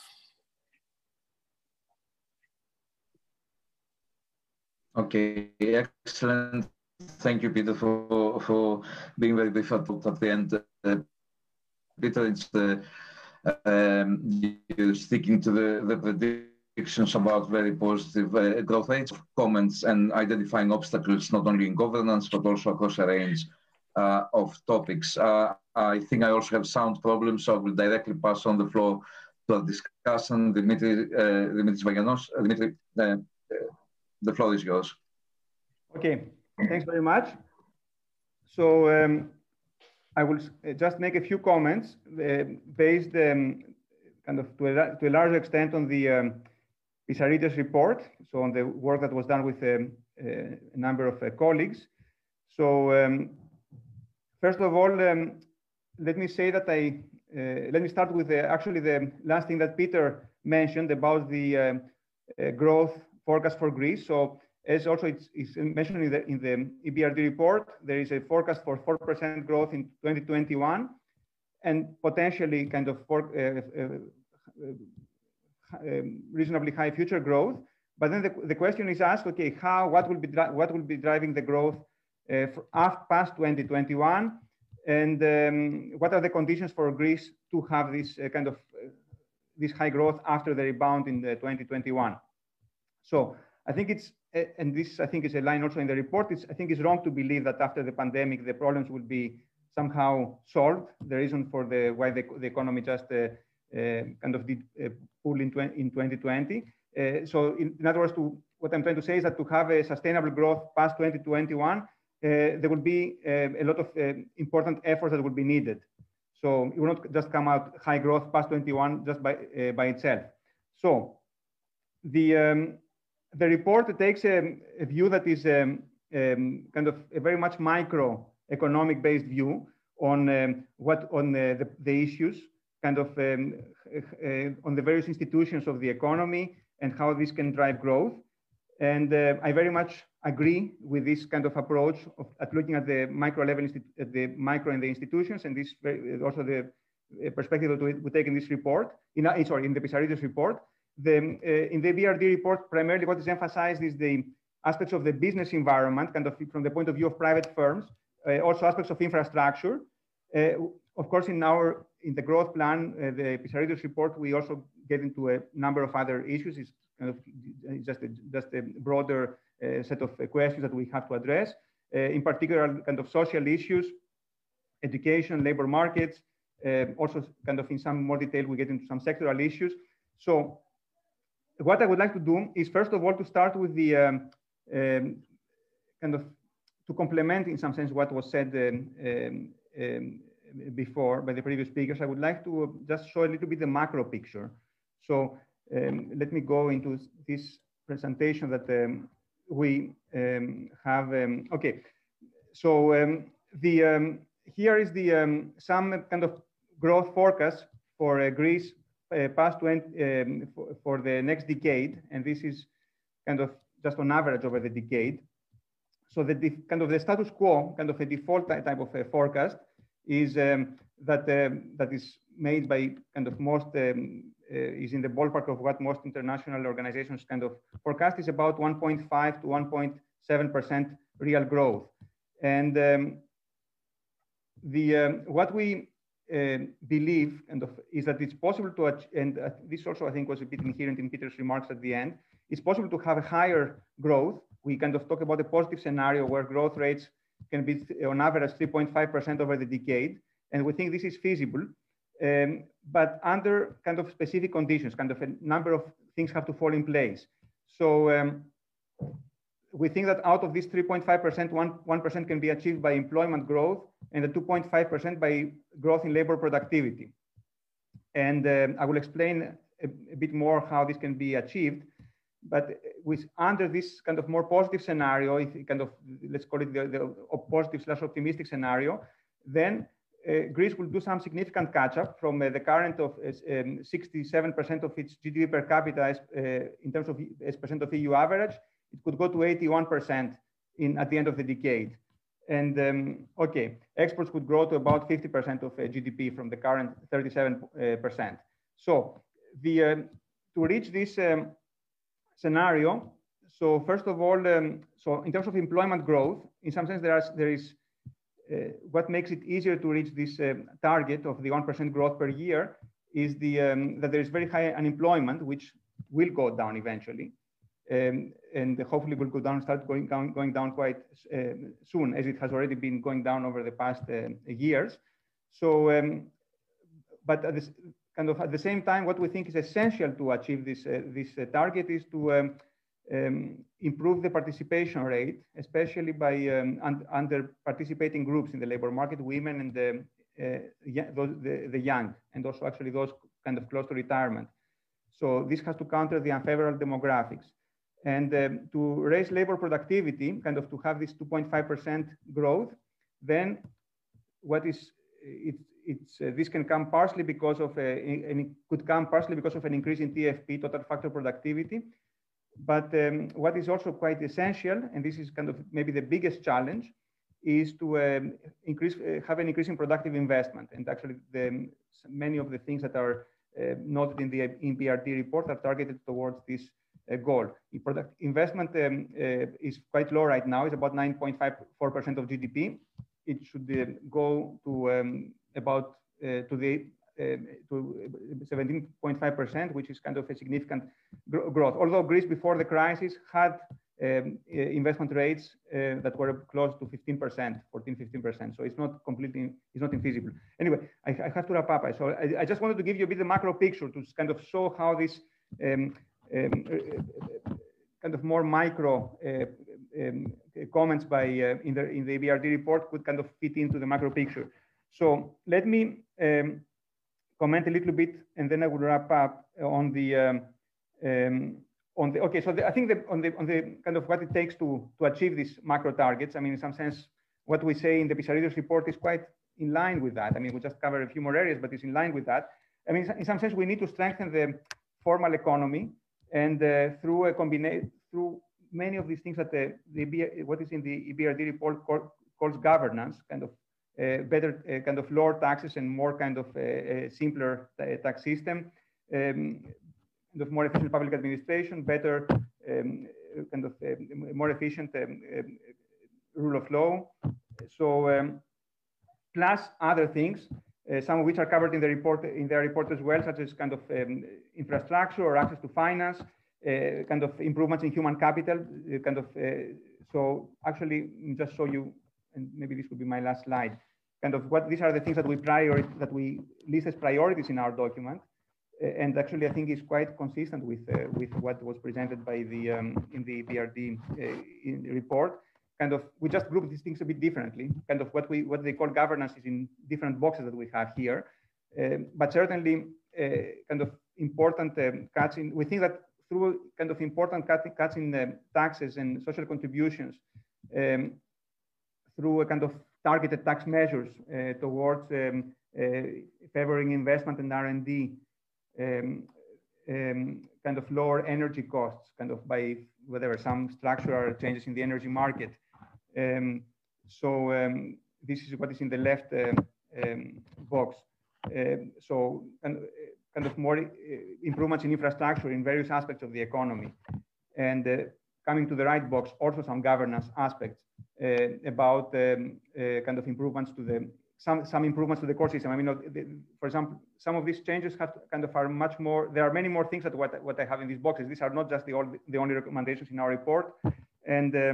Okay, excellent. Thank you, Peter, for, for being very brief at, at the end. Uh, Peter, it's uh, um, you're sticking to the, the predictions about very positive uh, growth rates, comments, and identifying obstacles not only in governance, but also across a range uh, of topics. Uh, I think I also have sound problems, so I will directly pass on the floor to our discussion. Dimitri, uh, Dimitris Vagianos, uh, Dimitri, uh, the floor is yours. Okay, thanks very much. So um, I will just make a few comments uh, based um, kind of to a, to a large extent on the um, Pissarides report, so on the work that was done with um, a number of uh, colleagues. So um, first of all, um, let me say that I uh, let me start with the, actually the last thing that Peter mentioned about the um, uh, growth forecast for Greece. So as also it's, it's mentioned in the, in the E B R D report, there is a forecast for four percent growth in twenty twenty-one and potentially kind of for, uh, uh, uh, reasonably high future growth. But then the, the question is asked, okay, how, what will be, what will be driving the growth uh, for after past twenty twenty-one? And um, what are the conditions for Greece to have this uh, kind of, uh, this high growth after the rebound in the twenty twenty-one? So I think it's, uh, and this I think is a line also in the report, it's, I think it's wrong to believe that after the pandemic, the problems will be somehow solved. The reason for the, why the, the economy just uh, uh, kind of did uh, pull in, in twenty twenty. Uh, so in, in other words, to, what I'm trying to say is that to have a sustainable growth past twenty twenty-one, uh, there will be uh, a lot of uh, important efforts that will be needed. So it will not just come out high growth past twenty-one just by, uh, by itself. So the, um, the report takes a, a view that is um, um, kind of a very much microeconomic based view on um, what on uh, the, the issues, kind of um, uh, on the various institutions of the economy and how this can drive growth. And uh, I very much agree with this kind of approach of at looking at the micro level, at the micro and the institutions, and this very, also the perspective that we, we take in this report, in, uh, sorry, in the Pissarides report. The, uh, in the B R D report, primarily what is emphasized is the aspects of the business environment, kind of from the point of view of private firms, uh, also aspects of infrastructure. Uh, of course, in our in the growth plan, uh, the Pissarides report, we also get into a number of other issues. It's kind of just a, just a broader uh, set of questions that we have to address. Uh, in particular, kind of social issues, education, labor markets. Uh, also, kind of in some more detail, we get into some sectoral issues. So, what I would like to do is first of all to start with the um, um, kind of to complement in some sense what was said um, um, um, before by the previous speakers. I would like to just show a little bit the macro picture. So um, let me go into this presentation that um, we um, have. Um, okay, so um, the um, here is the um, some kind of growth forecast for uh, Greece uh, past twenty um, for, for the next decade, and this is kind of just on average over the decade. So the kind of the status quo, kind of a default type of a forecast, is um, that um, that is made by kind of most um, uh, is in the ballpark of what most international organizations kind of forecast is about one point five to one point seven percent real growth, and um, the um, what we uh, believe kind of is that it's possible to and uh, this also I think was a bit inherent in Peter's remarks at the end. It's possible to have a higher growth. We kind of talk about a positive scenario where growth rates can be on average three point five percent over the decade. And we think this is feasible, um, but under kind of specific conditions, kind of a number of things have to fall in place. So um, we think that out of this three point five percent, one percent can be achieved by employment growth and the two point five percent by growth in labor productivity. And um, I will explain a, a bit more how this can be achieved. But with under this kind of more positive scenario, if you kind of let's call it the, the positive slash optimistic scenario, then uh, Greece will do some significant catch up from uh, the current of sixty-seven percent um, of its G D P per capita as, uh, in terms of as percent of E U average. It could go to eighty-one percent in at the end of the decade. And um, okay, exports could grow to about fifty percent of uh, G D P from the current thirty-seven percent. So the uh, to reach this. Um, scenario. So first of all, um, so in terms of employment growth, in some sense, there, are, there is uh, what makes it easier to reach this uh, target of the one percent growth per year is the um, that there is very high unemployment, which will go down eventually, um, and hopefully will go down, start going down, going down quite uh, soon, as it has already been going down over the past uh, years. So, um, but at this, kind of at the same time, what we think is essential to achieve this, uh, this uh, target is to um, um, improve the participation rate, especially by um, un under participating groups in the labor market, women and the, uh, those, the, the young, and also actually those kind of close to retirement. So this has to counter the unfavorable demographics. And um, to raise labor productivity, kind of to have this two point five percent growth, then what is, it, it's uh, this can come partially because of a, and it could come partially because of an increase in T F P, total factor productivity. But um, what is also quite essential, and this is kind of maybe the biggest challenge, is to um, increase, uh, have an increase in productive investment. And actually, the, many of the things that are uh, noted in the E B R D report are targeted towards this uh, goal. In product investment um, uh, is quite low right now. It's about nine point five four percent of G D P. It should uh, go to um, about uh, to the uh, to seventeen point five percent, which is kind of a significant gr growth. Although Greece before the crisis had um, investment rates uh, that were close to fifteen percent, fourteen, fifteen percent. So it's not completely, it's not infeasible. Anyway, I, I have to wrap up. So I, I just wanted to give you a bit the macro picture to kind of show how this um, um, kind of more micro uh, um, comments by uh, in the in the E B R D report could kind of fit into the macro picture. So let me um, comment a little bit, and then I will wrap up on the um, um, on the. Okay, so the, I think the, on the on the kind of what it takes to to achieve these macro targets. I mean, in some sense, what we say in the Pissarides report is quite in line with that. I mean, we just cover a few more areas, but it's in line with that. I mean, in some sense, we need to strengthen the formal economy, and uh, through a combination through many of these things that the, the what is in the E B R D report call, calls governance, kind of uh, better uh, kind of lower taxes and more kind of uh, a simpler tax system, um, kind of more efficient public administration, better um, kind of uh, more efficient um, uh, rule of law. So um, plus other things, uh, some of which are covered in the report in their report as well, such as kind of um, infrastructure or access to finance. Uh, kind of improvements in human capital, uh, kind of, uh, so actually just show you, and maybe this would be my last slide, kind of what, these are the things that we priority, that we list as priorities in our document. Uh, and actually I think is quite consistent with, uh, with what was presented by the, um, in the E B R D uh, in the report. Kind of, we just group these things a bit differently. Kind of what we, what they call governance is in different boxes that we have here. Uh, but certainly uh, kind of important um, cuts in, we think that through kind of important cut, cuts in uh, taxes and social contributions, um, through a kind of targeted tax measures uh, towards um, uh, favoring investment in R and D, um, um, kind of lower energy costs, kind of by whatever, some structural changes in the energy market. Um, so um, this is what is in the left uh, um, box. Uh, so, and, kind of more uh, improvements in infrastructure in various aspects of the economy. And uh, coming to the right box, also some governance aspects uh, about um, uh, kind of improvements to the, some, some improvements to the core system. I mean, the, for example, some of these changes have to kind of are much more, there are many more things that what, what I have in these boxes. These are not just the, all, the only recommendations in our report. And, um,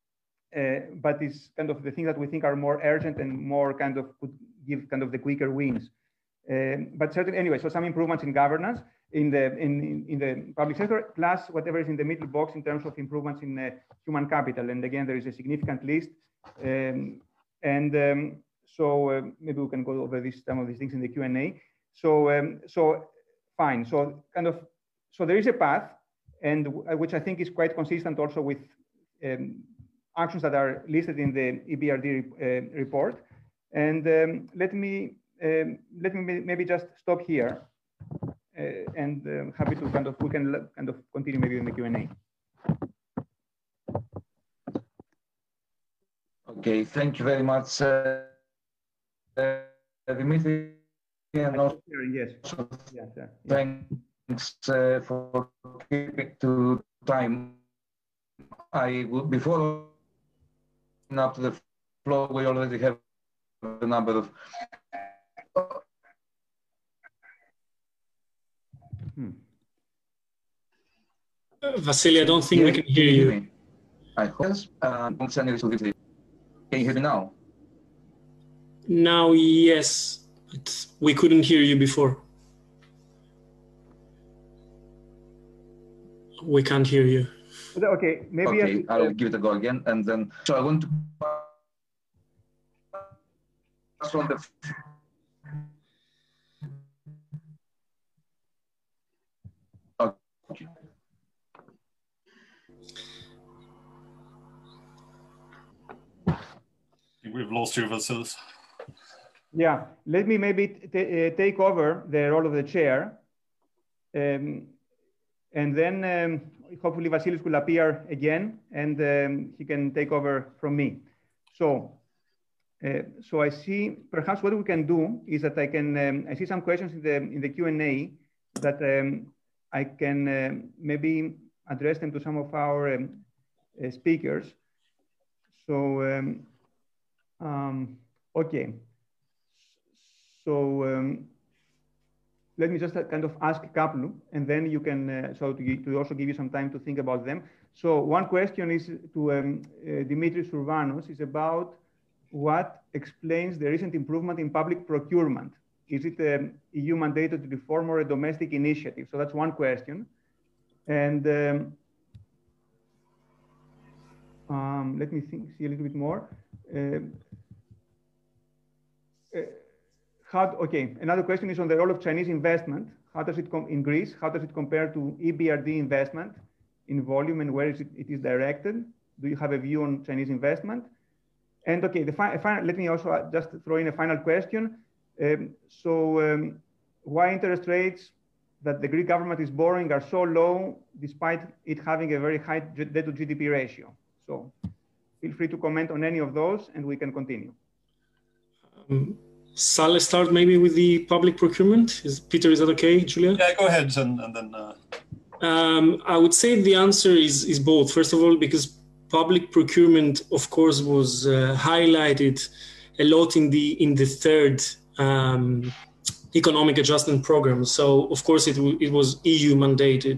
uh, but it's kind of the things that we think are more urgent and more kind of could give kind of the quicker wins. Um, but certainly, anyway, so some improvements in governance in the in, in the public sector, plus whatever is in the middle box in terms of improvements in uh, human capital. And again, there is a significant list. Um, and um, so uh, maybe we can go over this, some of these things in the Q and A. So um, so fine. So kind of so there is a path, and uh, which I think is quite consistent also with um, actions that are listed in the E B R D uh, report. And um, let me. Um, let me maybe just stop here, uh, and um, happy to kind of, we can kind of continue maybe in the Q and A. Okay, thank you very much, uh, uh, Dimitri. And also, yes, yes, sir. Thanks uh, for keeping to time. I would, before up to the floor, we already have a number of Hmm. Uh, Vasily, I don't think yeah, we can hear you. Me. I hope. Uh, can you hear me now? Now, yes, but we couldn't hear you before. We can't hear you. Okay, maybe okay, I, I'll uh, give it a go again, and then so I want to pass on the. Okay. We've lost you, Vasilis. Yeah, let me maybe uh, take over the role of the chair. Um, and then um, hopefully Vasilis will appear again and um, he can take over from me. So, uh, so I see, perhaps what we can do is that I can, um, I see some questions in the, in the Q and A that um, I can um, maybe address them to some of our um, uh, speakers. So, um, um, okay. So um, let me just kind of ask a couple, and then you can, uh, so to, to also give you some time to think about them. So one question is to um, uh, Dimitris Urbanos, is about what explains the recent improvement in public procurement. Is it an E U mandated reform or a domestic initiative? So that's one question. And um, um, let me think, see a little bit more. Uh, uh, How, okay, another question is on the role of Chinese investment. How does it come in Greece? How does it compare to E B R D investment in volume, and where is it, it is directed? Do you have a view on Chinese investment? And okay, the fi final, let me also just throw in a final question. Um, so um, why interest rates that the Greek government is borrowing are so low, despite it having a very high debt to G D P ratio? So feel free to comment on any of those and we can continue. Um, So let's start maybe with the public procurement. Is Peter, is that okay, Julia? Yeah, go ahead, and, and then. Uh... Um, I would say the answer is is both. First of all, because public procurement, of course, was uh, highlighted a lot in the in the third um, economic adjustment program. So of course it it was E U mandated,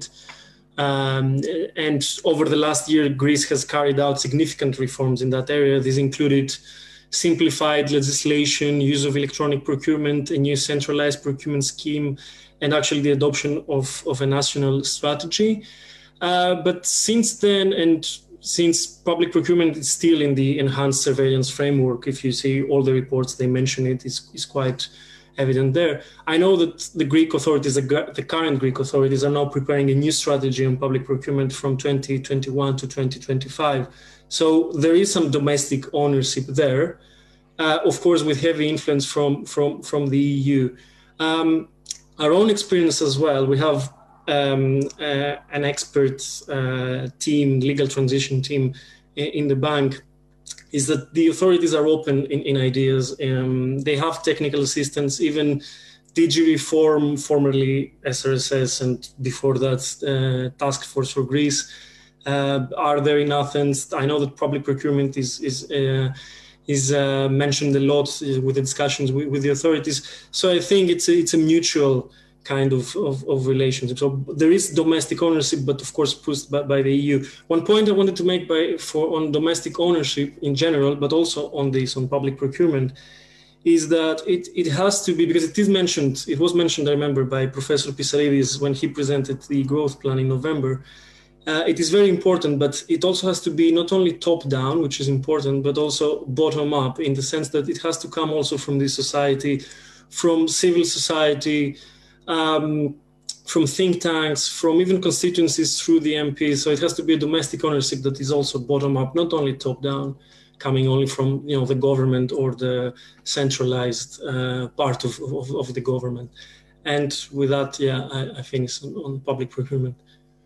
um, and over the last year, Greece has carried out significant reforms in that area. These included simplified legislation, use of electronic procurement, a new centralized procurement scheme, and actually the adoption of, of a national strategy. Uh, but since then, and since public procurement is still in the enhanced surveillance framework, if you see all the reports, they mention it, is is quite evident there. I know that the Greek authorities, the current Greek authorities, are now preparing a new strategy on public procurement from twenty twenty-one to twenty twenty-five. So there is some domestic ownership there, uh, of course, with heavy influence from, from, from the E U. Um, our own experience as well, we have um, uh, an expert uh, team, legal transition team in, in the bank, is that the authorities are open in, in ideas. Um, they have technical assistance, even D G Reform, formerly S R S S, and before that, uh, Task Force for Greece, Uh, are there in Athens. I know that public procurement is is uh, is uh, mentioned a lot with the discussions with, with the authorities. So I think it's a, it's a mutual kind of, of, of relationship. So there is domestic ownership, but of course pushed by, by the E U. One point I wanted to make by for on domestic ownership in general, but also on this on public procurement, is that it it has to be, because it is mentioned. It was mentioned, I remember, by Professor Pissaridis when he presented the growth plan in November. Uh, it is very important, but it also has to be not only top-down, which is important, but also bottom-up, in the sense that it has to come also from the society, from civil society, um, from think tanks, from even constituencies through the M Ps. So it has to be a domestic ownership that is also bottom-up, not only top-down, coming only from you know the government or the centralized uh, part of, of, of the government. And with that, yeah, I, I finish on, on public procurement.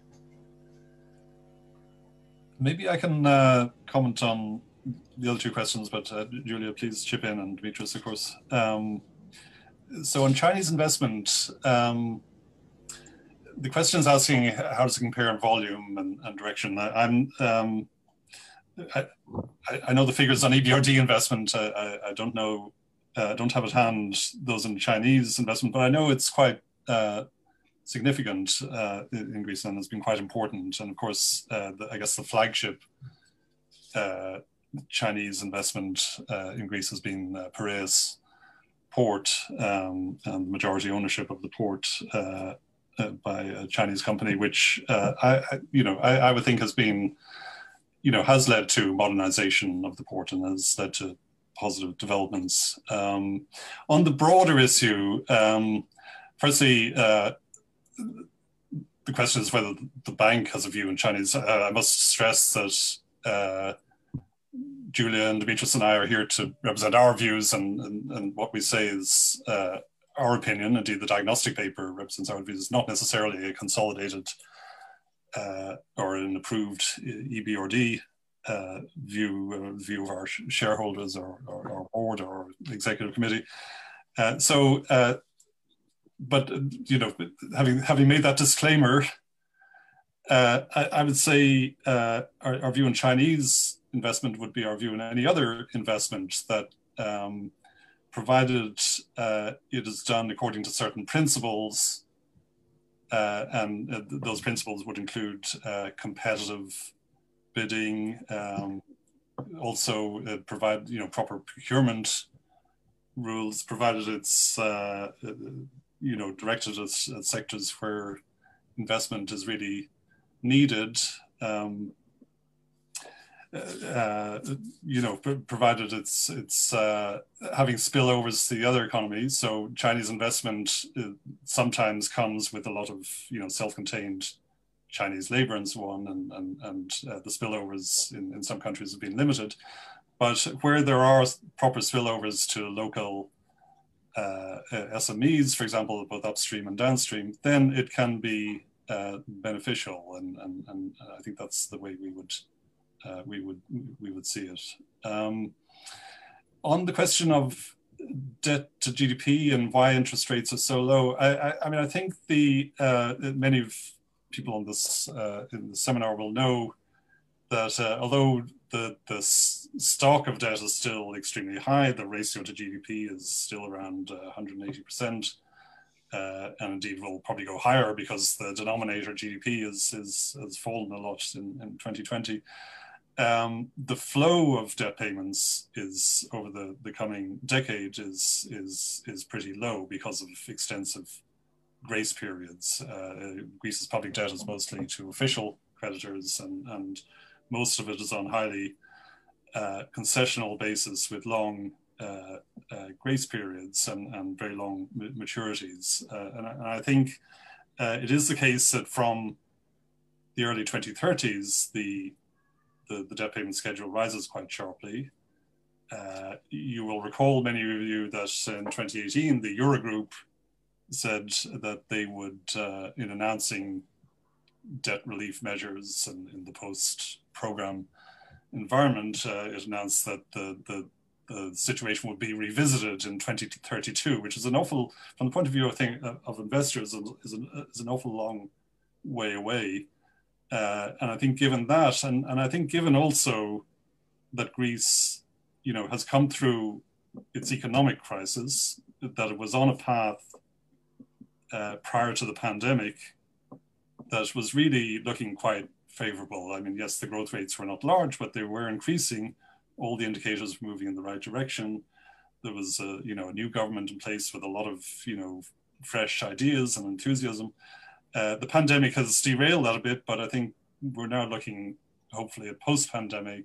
Maybe I can uh, comment on the other two questions, but uh, Julia, please chip in, and Dimitris, of course. Um, so on Chinese investment, um, the question is asking how does it compare in volume and, and direction. I, I'm, um, I, I know the figures on E B R D investment. I, I, I don't know, uh, don't have at hand those in Chinese investment, but I know it's quite uh, significant uh, in Greece and has been quite important. And of course, uh, the, I guess the flagship uh, Chinese investment uh, in Greece has been uh, Piraeus Port, um, and the majority ownership of the port uh, uh, by a Chinese company, which uh, I, I, you know, I, I would think has been, you know, has led to modernization of the port and has led to positive developments. Um, on the broader issue, um, firstly, uh, the question is whether the bank has a view in Chinese. Uh, I must stress that uh, Julia and Dimitris and I are here to represent our views, and, and, and what we say is uh, our opinion. Indeed, the diagnostic paper represents our views, not necessarily a consolidated uh, or an approved E B R D uh, view, uh, view of our shareholders or, or, or board or executive committee. Uh, so, uh, but, you know, having, having made that disclaimer, uh, I, I would say uh, our, our view on Chinese investment would be our view in any other investment, that um, provided uh, it is done according to certain principles, uh, and uh, those principles would include uh, competitive bidding, um, also uh, provide, you know, proper procurement rules, provided it's, uh, you know, directed at, at sectors where investment is really needed. Um, Uh, you know, provided it's it's uh, having spillovers to the other economies. So Chinese investment uh, sometimes comes with a lot of, you know, self-contained Chinese labor and so on, and and, and uh, the spillovers in, in some countries have been limited. But where there are proper spillovers to local uh, S M Es, for example, both upstream and downstream, then it can be uh, beneficial, and, and and I think that's the way we would. Uh, we would we would see it. Um, on the question of debt to G D P and why interest rates are so low, I, I, I mean, I think the uh, many of people on this uh, in the seminar will know that uh, although the the stock of debt is still extremely high, the ratio to G D P is still around uh, one hundred eighty percent, uh, and indeed will probably go higher because the denominator G D P is is has fallen a lot in, in twenty twenty. Um, the flow of debt payments is over the, the coming decade is is is pretty low because of extensive grace periods. Uh, Greece's public debt is mostly to official creditors, and, and most of it is on highly uh, concessional basis with long uh, uh, grace periods and, and very long maturities. Uh, and, I, and I think uh, it is the case that from the early twenty thirties, the The, the debt payment schedule rises quite sharply. Uh, you will recall, many of you, that in twenty eighteen, the Eurogroup said that they would, uh, in announcing debt relief measures and in the post-program environment, uh, it announced that the, the, the situation would be revisited in twenty thirty-two, which is an awful, from the point of view, I think, of investors, is an, is an awful long way away. Uh, and I think given that, and, and I think given also that Greece, you know, has come through its economic crisis, that it was on a path uh, prior to the pandemic that was really looking quite favorable. I mean, yes, the growth rates were not large, but they were increasing. All the indicators were moving in the right direction. There was, a, you know, a new government in place with a lot of, you know, fresh ideas and enthusiasm. Uh, the pandemic has derailed that a bit, but I think we're now looking hopefully at post-pandemic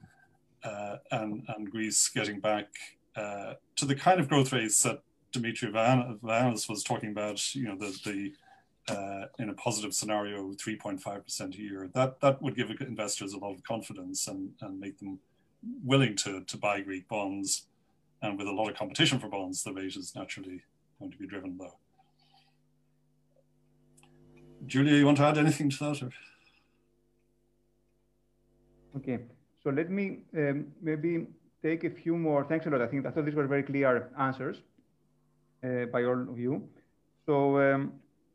uh, and, and Greece getting back uh, to the kind of growth rates that Dimitri Vayanis was talking about, you know, the, the uh, in a positive scenario, three point five percent a year. That, that would give investors a lot of confidence and, and make them willing to, to buy Greek bonds. And with a lot of competition for bonds, the rate is naturally going to be driven low. Julia, you want to add anything to that? Or? Okay, so let me um, maybe take a few more. Thanks a lot. I think I thought these were very clear answers uh, by all of you. So, um,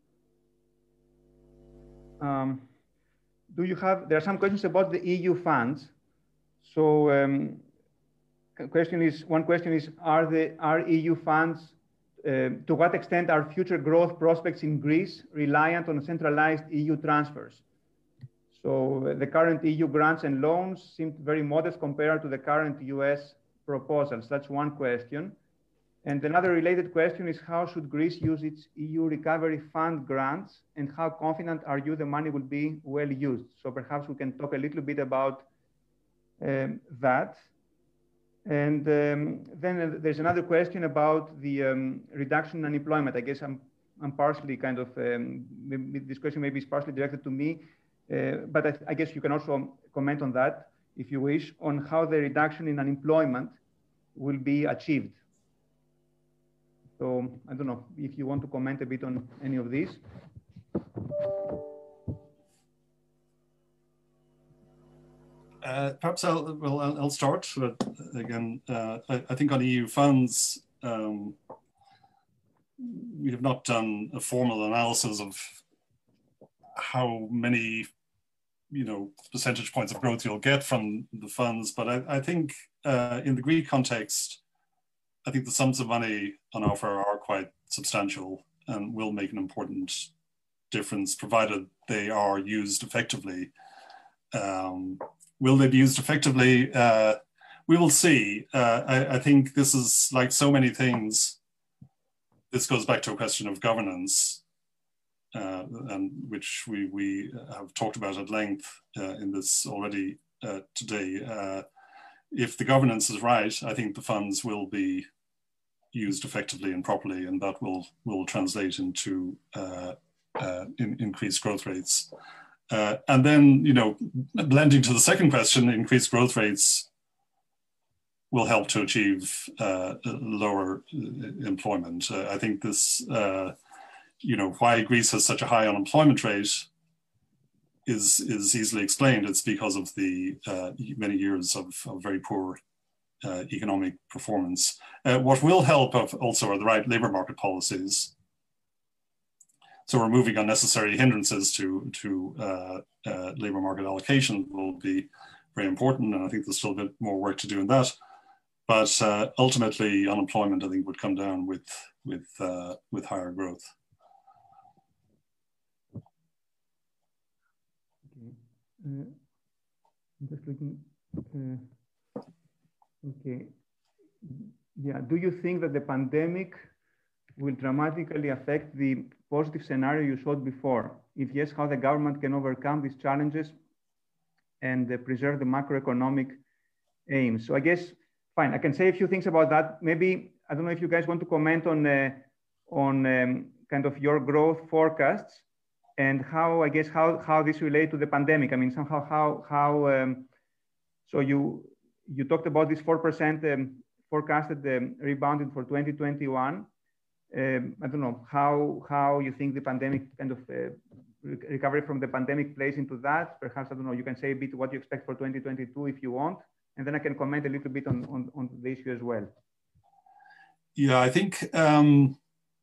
um, do you have? There are some questions about the E U funds. So, um, question is one question is: Are the are E U funds? Uh, to what extent are future growth prospects in Greece reliant on centralized E U transfers? So uh, the current E U grants and loans seem very modest compared to the current U S proposals. That's one question. And another related question is, how should Greece use its E U Recovery Fund grants, and how confident are you the money will be well used? So perhaps we can talk a little bit about um, that. And um, then uh, there's another question about the um, reduction in unemployment. I guess I'm, I'm partially kind of, um, maybe this question maybe is partially directed to me, uh, but I, I guess you can also comment on that. if you wish, on how the reduction in unemployment will be achieved. So I don't know if you want to comment a bit on any of these. Uh, perhaps I'll, well, I'll, I'll start, but again, uh, I, I think on E U funds, um, we have not done a formal analysis of how many, you know, percentage points of growth you'll get from the funds. But I, I think uh, in the Greek context, I think the sums of money on offer are quite substantial and will make an important difference, provided they are used effectively. Um, will they be used effectively? Uh, we will see. Uh, I, I think this is like so many things. This goes back to a question of governance, uh, and which we, we have talked about at length uh, in this already uh, today. Uh, if the governance is right, I think the funds will be used effectively and properly, and that will, will translate into uh, uh, in, increased growth rates. Uh, and then, you know, blending to the second question, increased growth rates will help to achieve uh, lower employment. Uh, I think this, uh, you know, why Greece has such a high unemployment rate is, is easily explained. It's because of the uh, many years of, of very poor uh, economic performance. Uh, what will help also are the right labor market policies. So removing unnecessary hindrances to, to uh, uh, labor market allocation will be very important. And I think there's still a bit more work to do in that. But uh, ultimately, unemployment, I think, would come down with, with, uh, with higher growth. Okay. Uh, I'm just looking. Uh, okay. Yeah. Do you think that the pandemic will dramatically affect the positive scenario you showed before? If yes, how the government can overcome these challenges and uh, preserve the macroeconomic aims? So I guess, fine, I can say a few things about that. Maybe, I don't know if you guys want to comment on, uh, on um, kind of your growth forecasts and how, I guess, how, how this relate to the pandemic. I mean, somehow, how, how um, so you, you talked about this four percent um, forecasted um, rebounding for twenty twenty-one. Um, I don't know how how you think the pandemic kind of uh, re recovery from the pandemic plays into that. Perhaps, I don't know, you can say a bit what you expect for twenty twenty-two if you want, and then I can comment a little bit on on, on the issue as well. Yeah, I think um,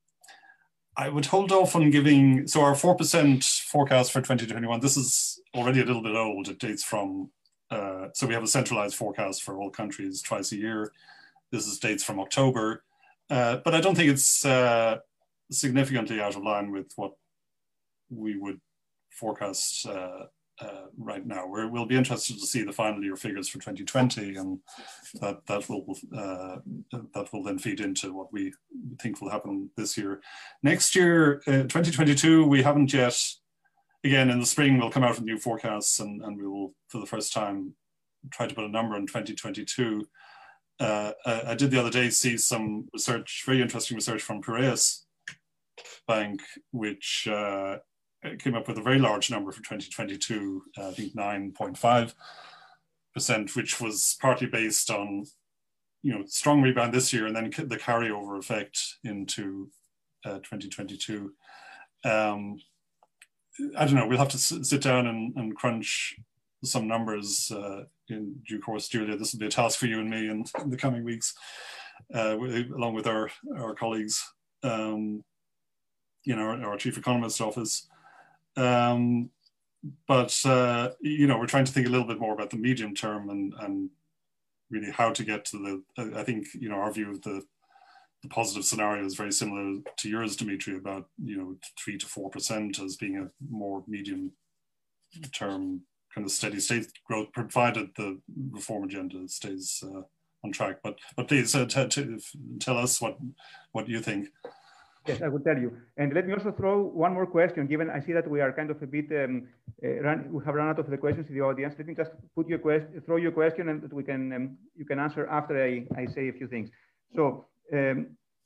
I would hold off on giving. So our four percent forecast for twenty twenty-one. This is already a little bit old. It dates from. Uh, so we have a centralized forecast for all countries twice a year. This is dates from October. Uh, but I don't think it's uh, significantly out of line with what we would forecast uh, uh, right now. We're, we'll be interested to see the final year figures for twenty twenty, and that that will uh, that will then feed into what we think will happen this year. Next year, uh, twenty twenty-two, we haven't yet. Again, in the spring, we'll come out with new forecasts, and, and we will, for the first time, try to put a number in twenty twenty-two. Uh, I did the other day see some research, very interesting research from Piraeus Bank, which uh, came up with a very large number for twenty twenty-two, uh, I think nine point five percent, which was partly based on, you know, strong rebound this year and then the carryover effect into uh, twenty twenty-two. Um, I don't know, we'll have to sit down and, and crunch some numbers uh, in due course, Julia. This will be a task for you and me in, in the coming weeks, uh, along with our, our colleagues, um, you know, our, our chief economist office. Um, but, uh, you know, we're trying to think a little bit more about the medium term and, and really how to get to the, I think, you know, our view of the, the positive scenario is very similar to yours, Dimitri, about, you know, three to four percent as being a more medium term kind of steady state growth, provided the reform agenda stays uh, on track. But but please uh, tell us what what you think. Yes, I will tell you. And let me also throw one more question, given I see that we are kind of a bit, um, uh, run, we have run out of the questions in the audience. Let me just put your question, throw your question, and we can um, you can answer after I, I say a few things. So um,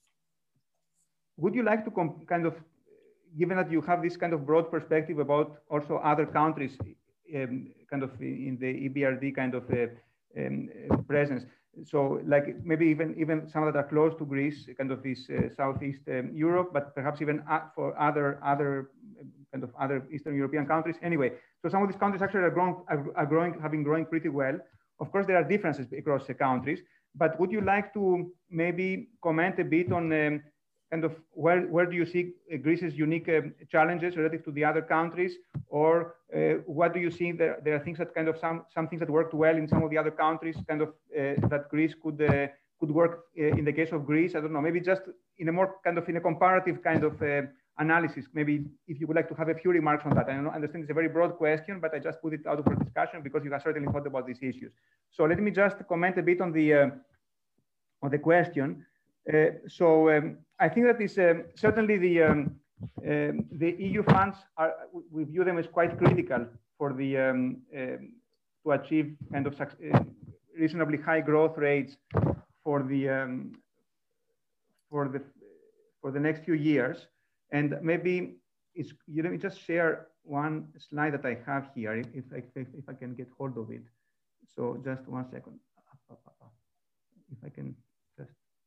would you like to kind of, given that you have this kind of broad perspective about also other countries, um, kind of in the E B R D kind of uh, um, presence. So like maybe even even some that are close to Greece, kind of this uh, Southeast um, Europe, but perhaps even for other other kind of other Eastern European countries. Anyway, so some of these countries actually are growing, are, are growing, have been growing pretty well. Of course, there are differences across the countries, but would you like to maybe comment a bit on um, kind of where, where do you see Greece's unique um, challenges relative to the other countries, or uh, what do you see there, there are things that kind of some, some things that worked well in some of the other countries, kind of uh, that Greece could, uh, could work uh, in the case of Greece? I don't know, maybe just in a more kind of in a comparative kind of uh, analysis, maybe if you would like to have a few remarks on that. I understand it's a very broad question, but I just put it out for discussion because you have certainly thought about these issues. So let me just comment a bit on the, uh, on the question. Uh, so um, I think that is um, certainly the, um, um, the E U funds, are, we view them as quite critical for the, um, um, to achieve kind of uh, reasonably high growth rates for the, um, for the, for the next few years. And maybe it's, you let me just share one slide that I have here, if, if, I, if, if I can get hold of it. So just one second. If I can just,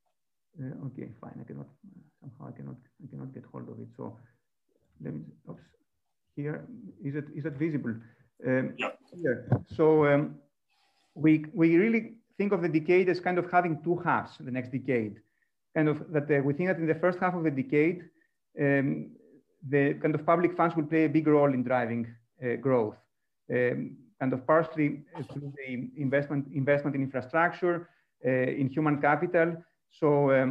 uh, okay, fine. I cannot, somehow I cannot, I cannot get hold of it. So let me, oops, here, is it, is it visible? Um, yeah. Here. So um, we, we really think of the decade as kind of having two halves, the next decade. Kind of that uh, we think that in the first half of the decade, Um, the kind of public funds will play a big role in driving uh, growth, um, kind of partially through the investment investment in infrastructure, uh, in human capital. So, um,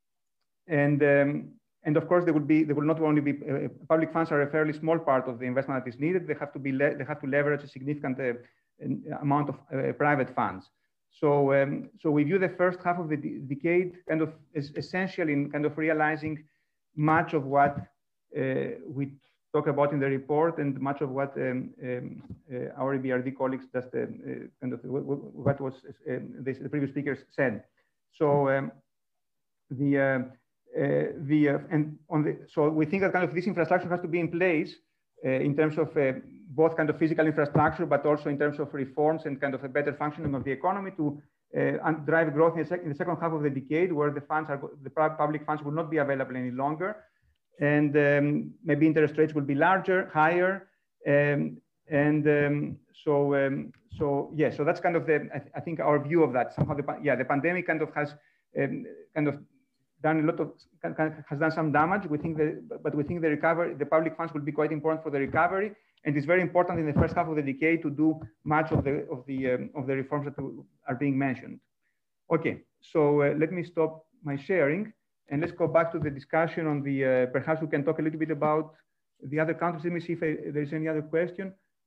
and um, and of course there will be there will not only be uh, public funds are a fairly small part of the investment that is needed. They have to be they have to leverage a significant uh, amount of uh, private funds. So, um, so we view the first half of the de decade kind of as essential in kind of realizing much of what uh, we talk about in the report and much of what um, um, uh, our E B R D colleagues just uh, uh, kind of what was uh, this, the previous speakers said. So um, the uh, uh, the uh, and on the so we think that kind of this infrastructure has to be in place uh, in terms of uh, both kind of physical infrastructure, but also in terms of reforms and kind of a better functioning of the economy to Uh, and drive growth in the, in the second half of the decade, where the funds are the public funds will not be available any longer, and um, maybe interest rates will be larger, higher, um, and um, so um, so yeah. So that's kind of the I, th I think our view of that. Somehow the yeah the pandemic kind of has um, kind of done a lot of has done some damage. We think that, but we think the recovery, the public funds will be quite important for the recovery. And it's very important in the first half of the decade to do much of the of the um, of the reforms that are being mentioned. Okay, so uh, let me stop my sharing and let's go back to the discussion on the. Uh, perhaps we can talk a little bit about the other countries. Let me see if I, there is any other question.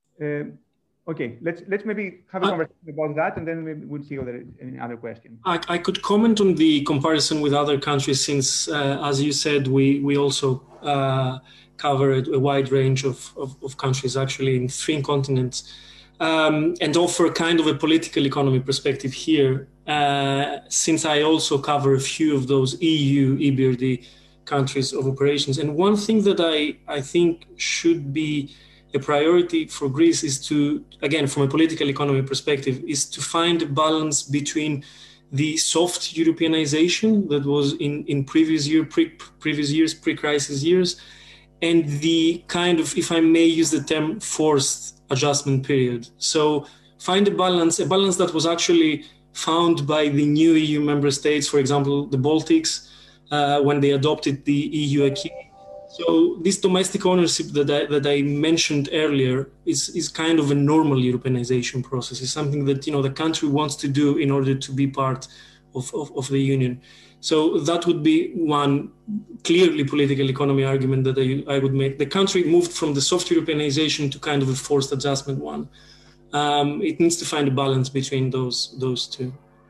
Uh, okay, let's let's maybe have a conversation about that, and then maybe we'll see if there is any other question. I, I could comment on the comparison with other countries, since, uh, as you said, we we also. Uh, cover a wide range of, of, of countries, actually in three continents, um, and offer kind of a political economy perspective here, uh, since I also cover a few of those E U, E B R D countries of operations. And one thing that I, I think should be a priority for Greece is to, again, from a political economy perspective, is to find a balance between the soft Europeanization that was in, in previous year, pre, previous years, pre-crisis years, and the kind of, if I may use the term, forced adjustment period. So find a balance, a balance that was actually found by the new E U member states, for example, the Baltics, uh, when they adopted the E U acquis. So this domestic ownership that I, that I mentioned earlier is, is kind of a normal Europeanization process. It's something that, you know, the country wants to do in order to be part of, of, of the Union. So that would be one clearly political economy argument that I, I would make. The country moved from the soft Europeanization to kind of a forced adjustment one. Um, it needs to find a balance between those, those two.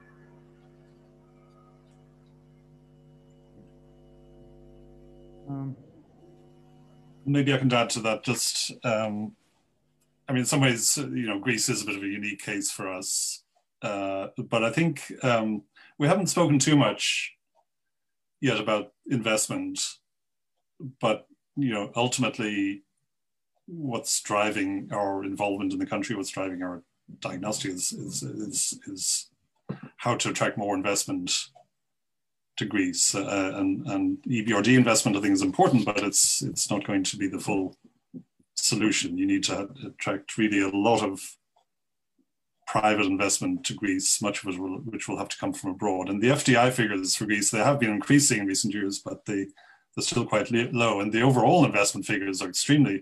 Um, maybe I can add to that just, um, I mean, in some ways, you know, Greece is a bit of a unique case for us. Uh, but I think um, we haven't spoken too much yet about investment, but you know, ultimately, what's driving our involvement in the country, what's driving our diagnostic is, is, is, is how to attract more investment to Greece. Uh, and, and E B R D investment, I think, is important, but it's, it's not going to be the full solution. You need to attract really a lot of private investment to Greece, much of it will, which will have to come from abroad. And the F D I figures for Greece, they have been increasing in recent years, but they, they're still quite low. And the overall investment figures are extremely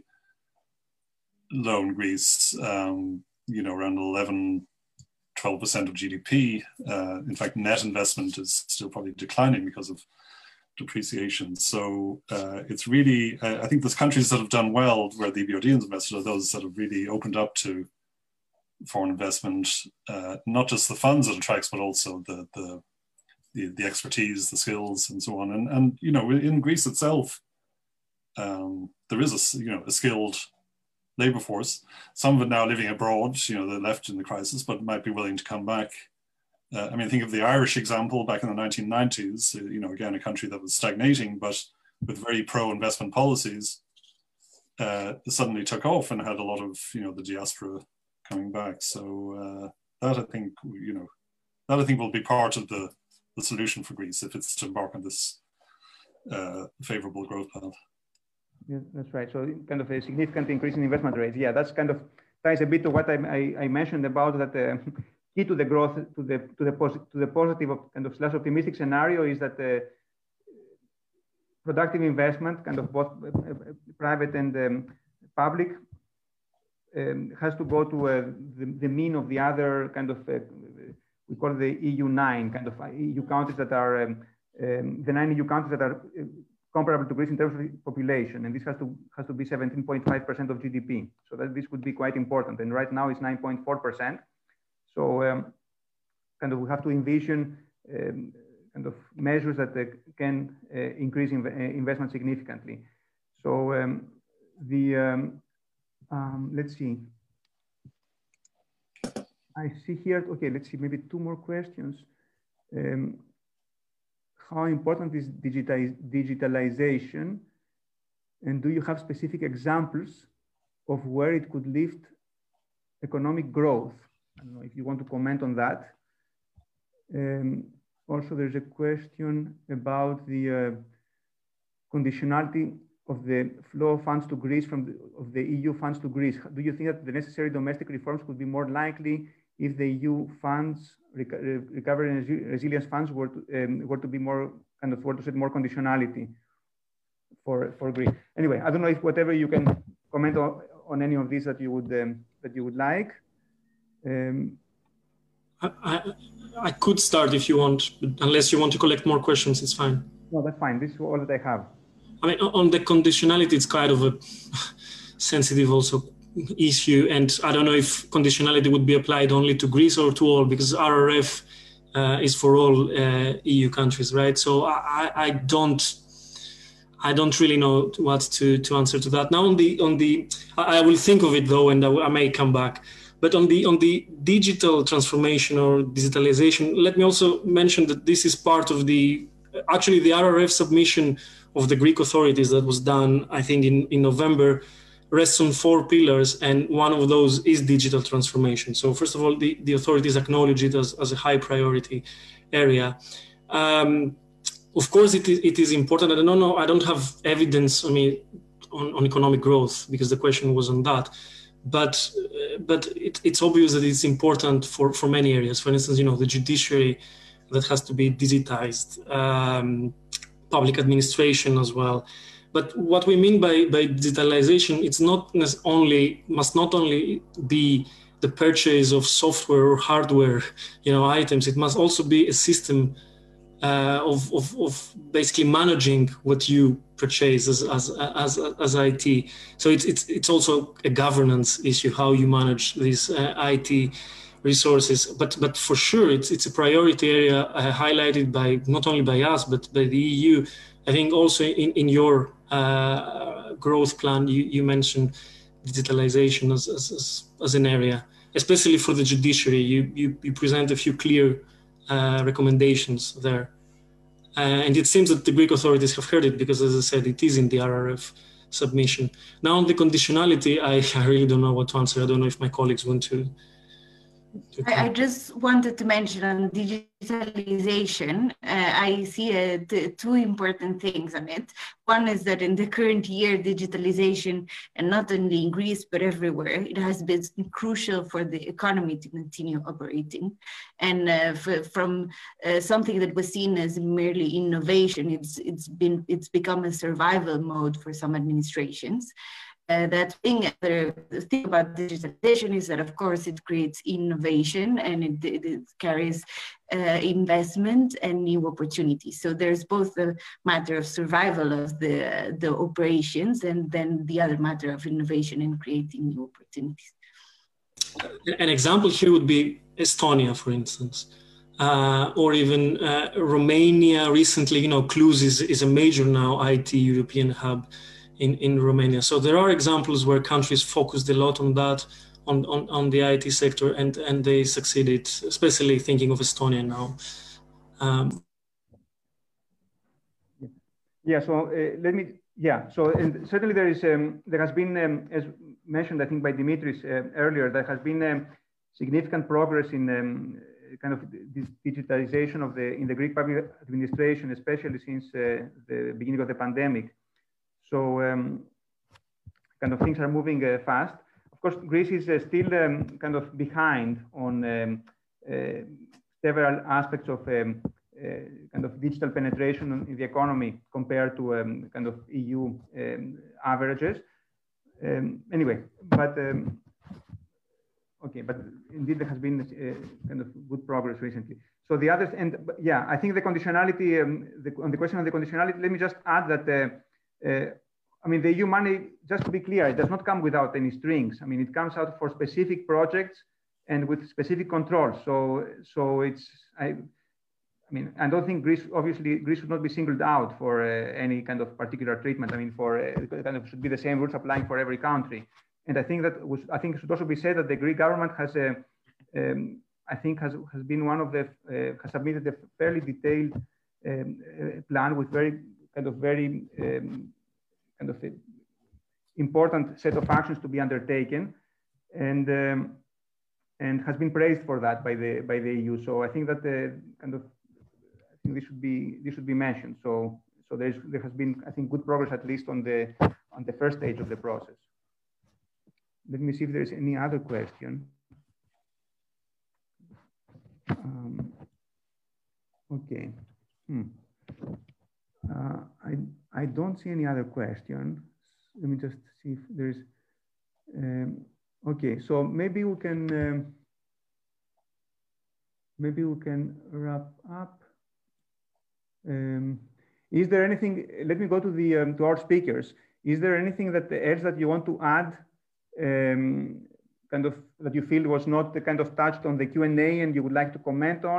low in Greece, um, you know, around eleven, twelve percent of G D P. Uh, in fact, net investment is still probably declining because of depreciation. So uh, it's really, uh, I think there's countries that have done well where the E B R D has invested are those that have really opened up to foreign investment, uh, not just the funds it attracts, but also the, the the the expertise, the skills, and so on. And and you know, in Greece itself, um, there is a you know a skilled labor force. Some of it now living abroad. You know, they're left in the crisis, but might be willing to come back. Uh, I mean, think of the Irish example back in the nineteen nineties. You know, again, a country that was stagnating, but with very pro-investment policies, uh, suddenly took off and had a lot of you know the diaspora coming back. So uh, that I think you know that I think will be part of the the solution for Greece if it's to embark on this uh, favorable growth path. Yeah, that's right. So kind of a significant increase in investment rates. Yeah, that's kind of ties a bit to what I, I, I mentioned about that uh, key to the growth, to the to the positive to the positive of kind of slash optimistic scenario is that uh, productive investment, kind of both uh, private and um, public, um, has to go to uh, the, the mean of the other kind of uh, we call it the E U nine kind of E U countries that are um, um, the nine E U countries that are uh, comparable to Greece in terms of population, and this has to has to be seventeen point five percent of G D P. So that this would be quite important. And right now it's nine point four percent. So um, kind of we have to envision um, kind of measures that uh, can uh, increase inv investment significantly. So um, the um, um, let's see. I see here. Okay, let's see. Maybe two more questions. Um, How important is digitalization? And do you have specific examples of where it could lift economic growth? I don't know if you want to comment on that. Um, also, there's a question about the uh, conditionality of the flow of funds to Greece from the, of the E U funds to Greece. Do you think that the necessary domestic reforms could be more likely if the E U funds, recovery and resilience funds, were to, um, were to be more kind of were to set more conditionality for for Greece? Anyway, I don't know if whatever you can comment on, on any of these that you would um, that you would like. Um, I, I I could start if you want, unless you want to collect more questions. It's fine. No, that's fine. This is all that I have. I mean, on the conditionality, it's kind of a sensitive also issue, and I don't know if conditionality would be applied only to Greece or to all, because R R F uh, is for all uh, E U countries, right? So I, I don't, I don't really know what to, to answer to that. Now on the on the, I will think of it though, and I, I may come back. But on the on the digital transformation or digitalization, let me also mention that this is part of the actually the R R F submission of the Greek authorities that was done, I think, in, in November, rests on four pillars, and one of those is digital transformation. So first of all, the, the authorities acknowledge it as, as a high priority area. Um, of course, it is, it is important. I don't know, I don't have evidence, I mean, on, on economic growth, because the question was on that. But uh, but it, it's obvious that it's important for, for many areas. For instance, you know, the judiciary that has to be digitized, um, public administration as well. But what we mean by, by digitalization, it's not only, must not only be the purchase of software or hardware, you know, items. It must also be a system uh, of, of, of basically managing what you purchase as, as, as, as I T. So it's, it's, it's also a governance issue, how you manage these uh, I T resources. But, but for sure, it's, it's a priority area uh, highlighted by, not only by us, but by the E U. I think also in, in your uh, growth plan, you, you mentioned digitalization as, as, as, as an area, especially for the judiciary. You, you, you present a few clear uh, recommendations there. Uh, and it seems that the Greek authorities have heard it because, as I said, it is in the R R F submission. Now on the conditionality, I, I really don't know what to answer. I don't know if my colleagues want to. to I, I just wanted to mention on digitalization, uh, I see uh, two important things on it. One is that in the current year, digitalization, and not only in Greece, but everywhere, it has been crucial for the economy to continue operating. And uh, for, from uh, something that was seen as merely innovation, it's, it's, been, it's become a survival mode for some administrations. Uh, that thing, the, the thing about digitalization is that, of course, it creates innovation and it, it, it carries uh, investment and new opportunities. So there's both the matter of survival of the, the operations and then the other matter of innovation and creating new opportunities. An example here would be Estonia, for instance, uh, or even uh, Romania. Recently, you know, Cluj is, is a major now I T European hub in, in Romania. So there are examples where countries focused a lot on that, on, on, on the I T sector, and, and they succeeded, especially thinking of Estonia now. Um, yeah, so uh, let me, yeah, so and certainly there is, um, there has been, um, as mentioned, I think by Dimitris uh, earlier, there has been um, significant progress in um, kind of this digitalization of the, in the Greek public administration, especially since uh, the beginning of the pandemic. So um, kind of things are moving uh, fast. Of course, Greece is uh, still um, kind of behind on um, uh, several aspects of um, uh, kind of digital penetration in the economy compared to um, kind of E U um, averages. Um, anyway, but um, okay, but indeed there has been uh, kind of good progress recently. So the others, and yeah, I think the conditionality, um, the, on the question of the conditionality, let me just add that uh, Uh, I mean, the E U money, just to be clear, it does not come without any strings. I mean, it comes out for specific projects and with specific controls. So, so it's, I, I mean, I don't think Greece, obviously, Greece should not be singled out for uh, any kind of particular treatment. I mean, for uh, kind of should be the same rules applying for every country. And I think that was, I think it should also be said that the Greek government has a, um, I think has, has been one of the, uh, has submitted a fairly detailed um, uh, plan with very, kind of very um, kind of important set of actions to be undertaken, and um, and has been praised for that by the by the E U. So I think that the kind of I think this should be this should be mentioned. So so there's there has been, I think, good progress, at least on the on the first stage of the process. Let me see if there's any other question. Um, okay. Hmm. Uh, I, I don't see any other question. Let me just see if there's, um, okay, so maybe we can, um, maybe we can wrap up. Um, is there anything, let me go to the, um, to our speakers. Is there anything that else that you want to add, um, kind of, that you feel was not the kind of touched on the Q and A and you would like to comment on?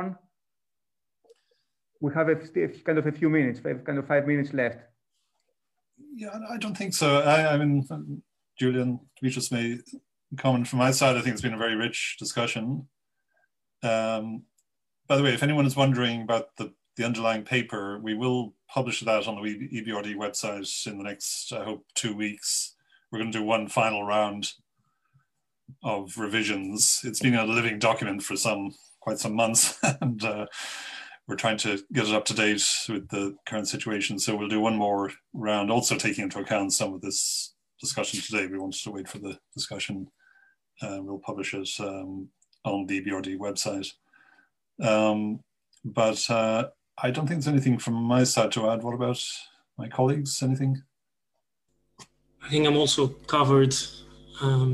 We have a, kind of a few minutes, five, kind of five minutes left. Yeah, I don't think so. I, I mean, Julian, Dimitris may comment from my side. I think it's been a very rich discussion. Um, by the way, if anyone is wondering about the, the underlying paper, we will publish that on the E B R D website in the next, I hope, two weeks. We're going to do one final round of revisions. It's been a living document for some, quite some months. and uh, We're trying to get it up to date with the current situation. So we'll do one more round, also taking into account some of this discussion today. We wanted to wait for the discussion. Uh, we'll publish it um, on the E B R D website. Um, but uh, I don't think there's anything from my side to add. What about my colleagues? Anything? I think I'm also covered. Um...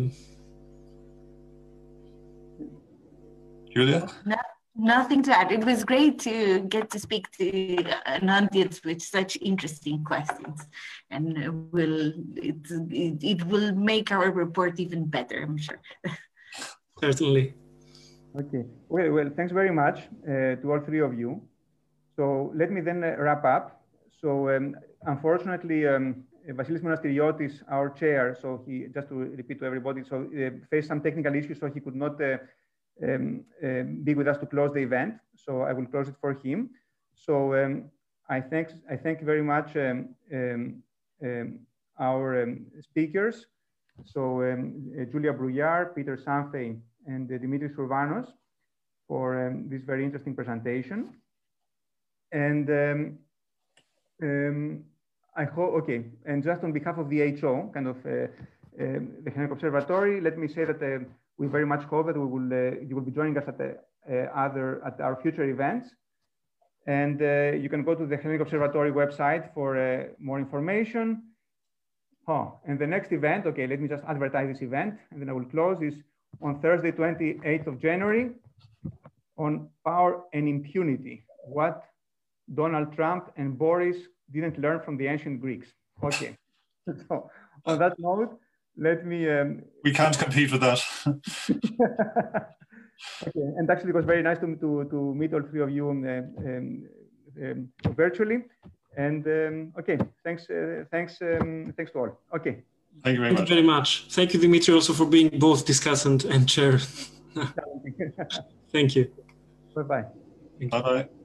Julia? No. Nothing to add. It was great to get to speak to an audience with such interesting questions, and will it, it, it will make our report even better, I'm sure. Certainly. Okay. Well, well, thanks very much uh, to all three of you. So let me then uh, wrap up. So um, unfortunately, um, Vasilis Monasteriotis, our chair, so he, just to repeat to everybody, so uh, faced some technical issues, so he could not uh, Um, uh, be with us to close the event, so I will close it for him. So um, I thank I thank very much um, um, um, our um, speakers. So um, uh, Julia Brouillard, Peter Sanfey, and uh, Dimitris Urbanos for um, this very interesting presentation. And um, um, I hope, okay, and just on behalf of the H O, kind of uh, um, the Hellenic Observatory, let me say that uh, we very much hope that we will, uh, you will be joining us at, the, uh, other, at our future events. And uh, you can go to the Hellenic Observatory website for uh, more information. Oh, and the next event, okay, let me just advertise this event and then I will close, is on Thursday, twenty-eighth of January, on Power and Impunity, what Donald Trump and Boris didn't learn from the ancient Greeks. Okay, so on that note, let me... Um, we can't compete with that. Okay, and actually it was very nice to, to, to meet all three of you um, um, um, virtually. And um, okay, thanks, uh, thanks, um, thanks to all. Okay. Thank you very Thank much. you very much. Thank you, Dimitri, also for being both discussant and chair. Thank you. Bye-bye. Bye-bye.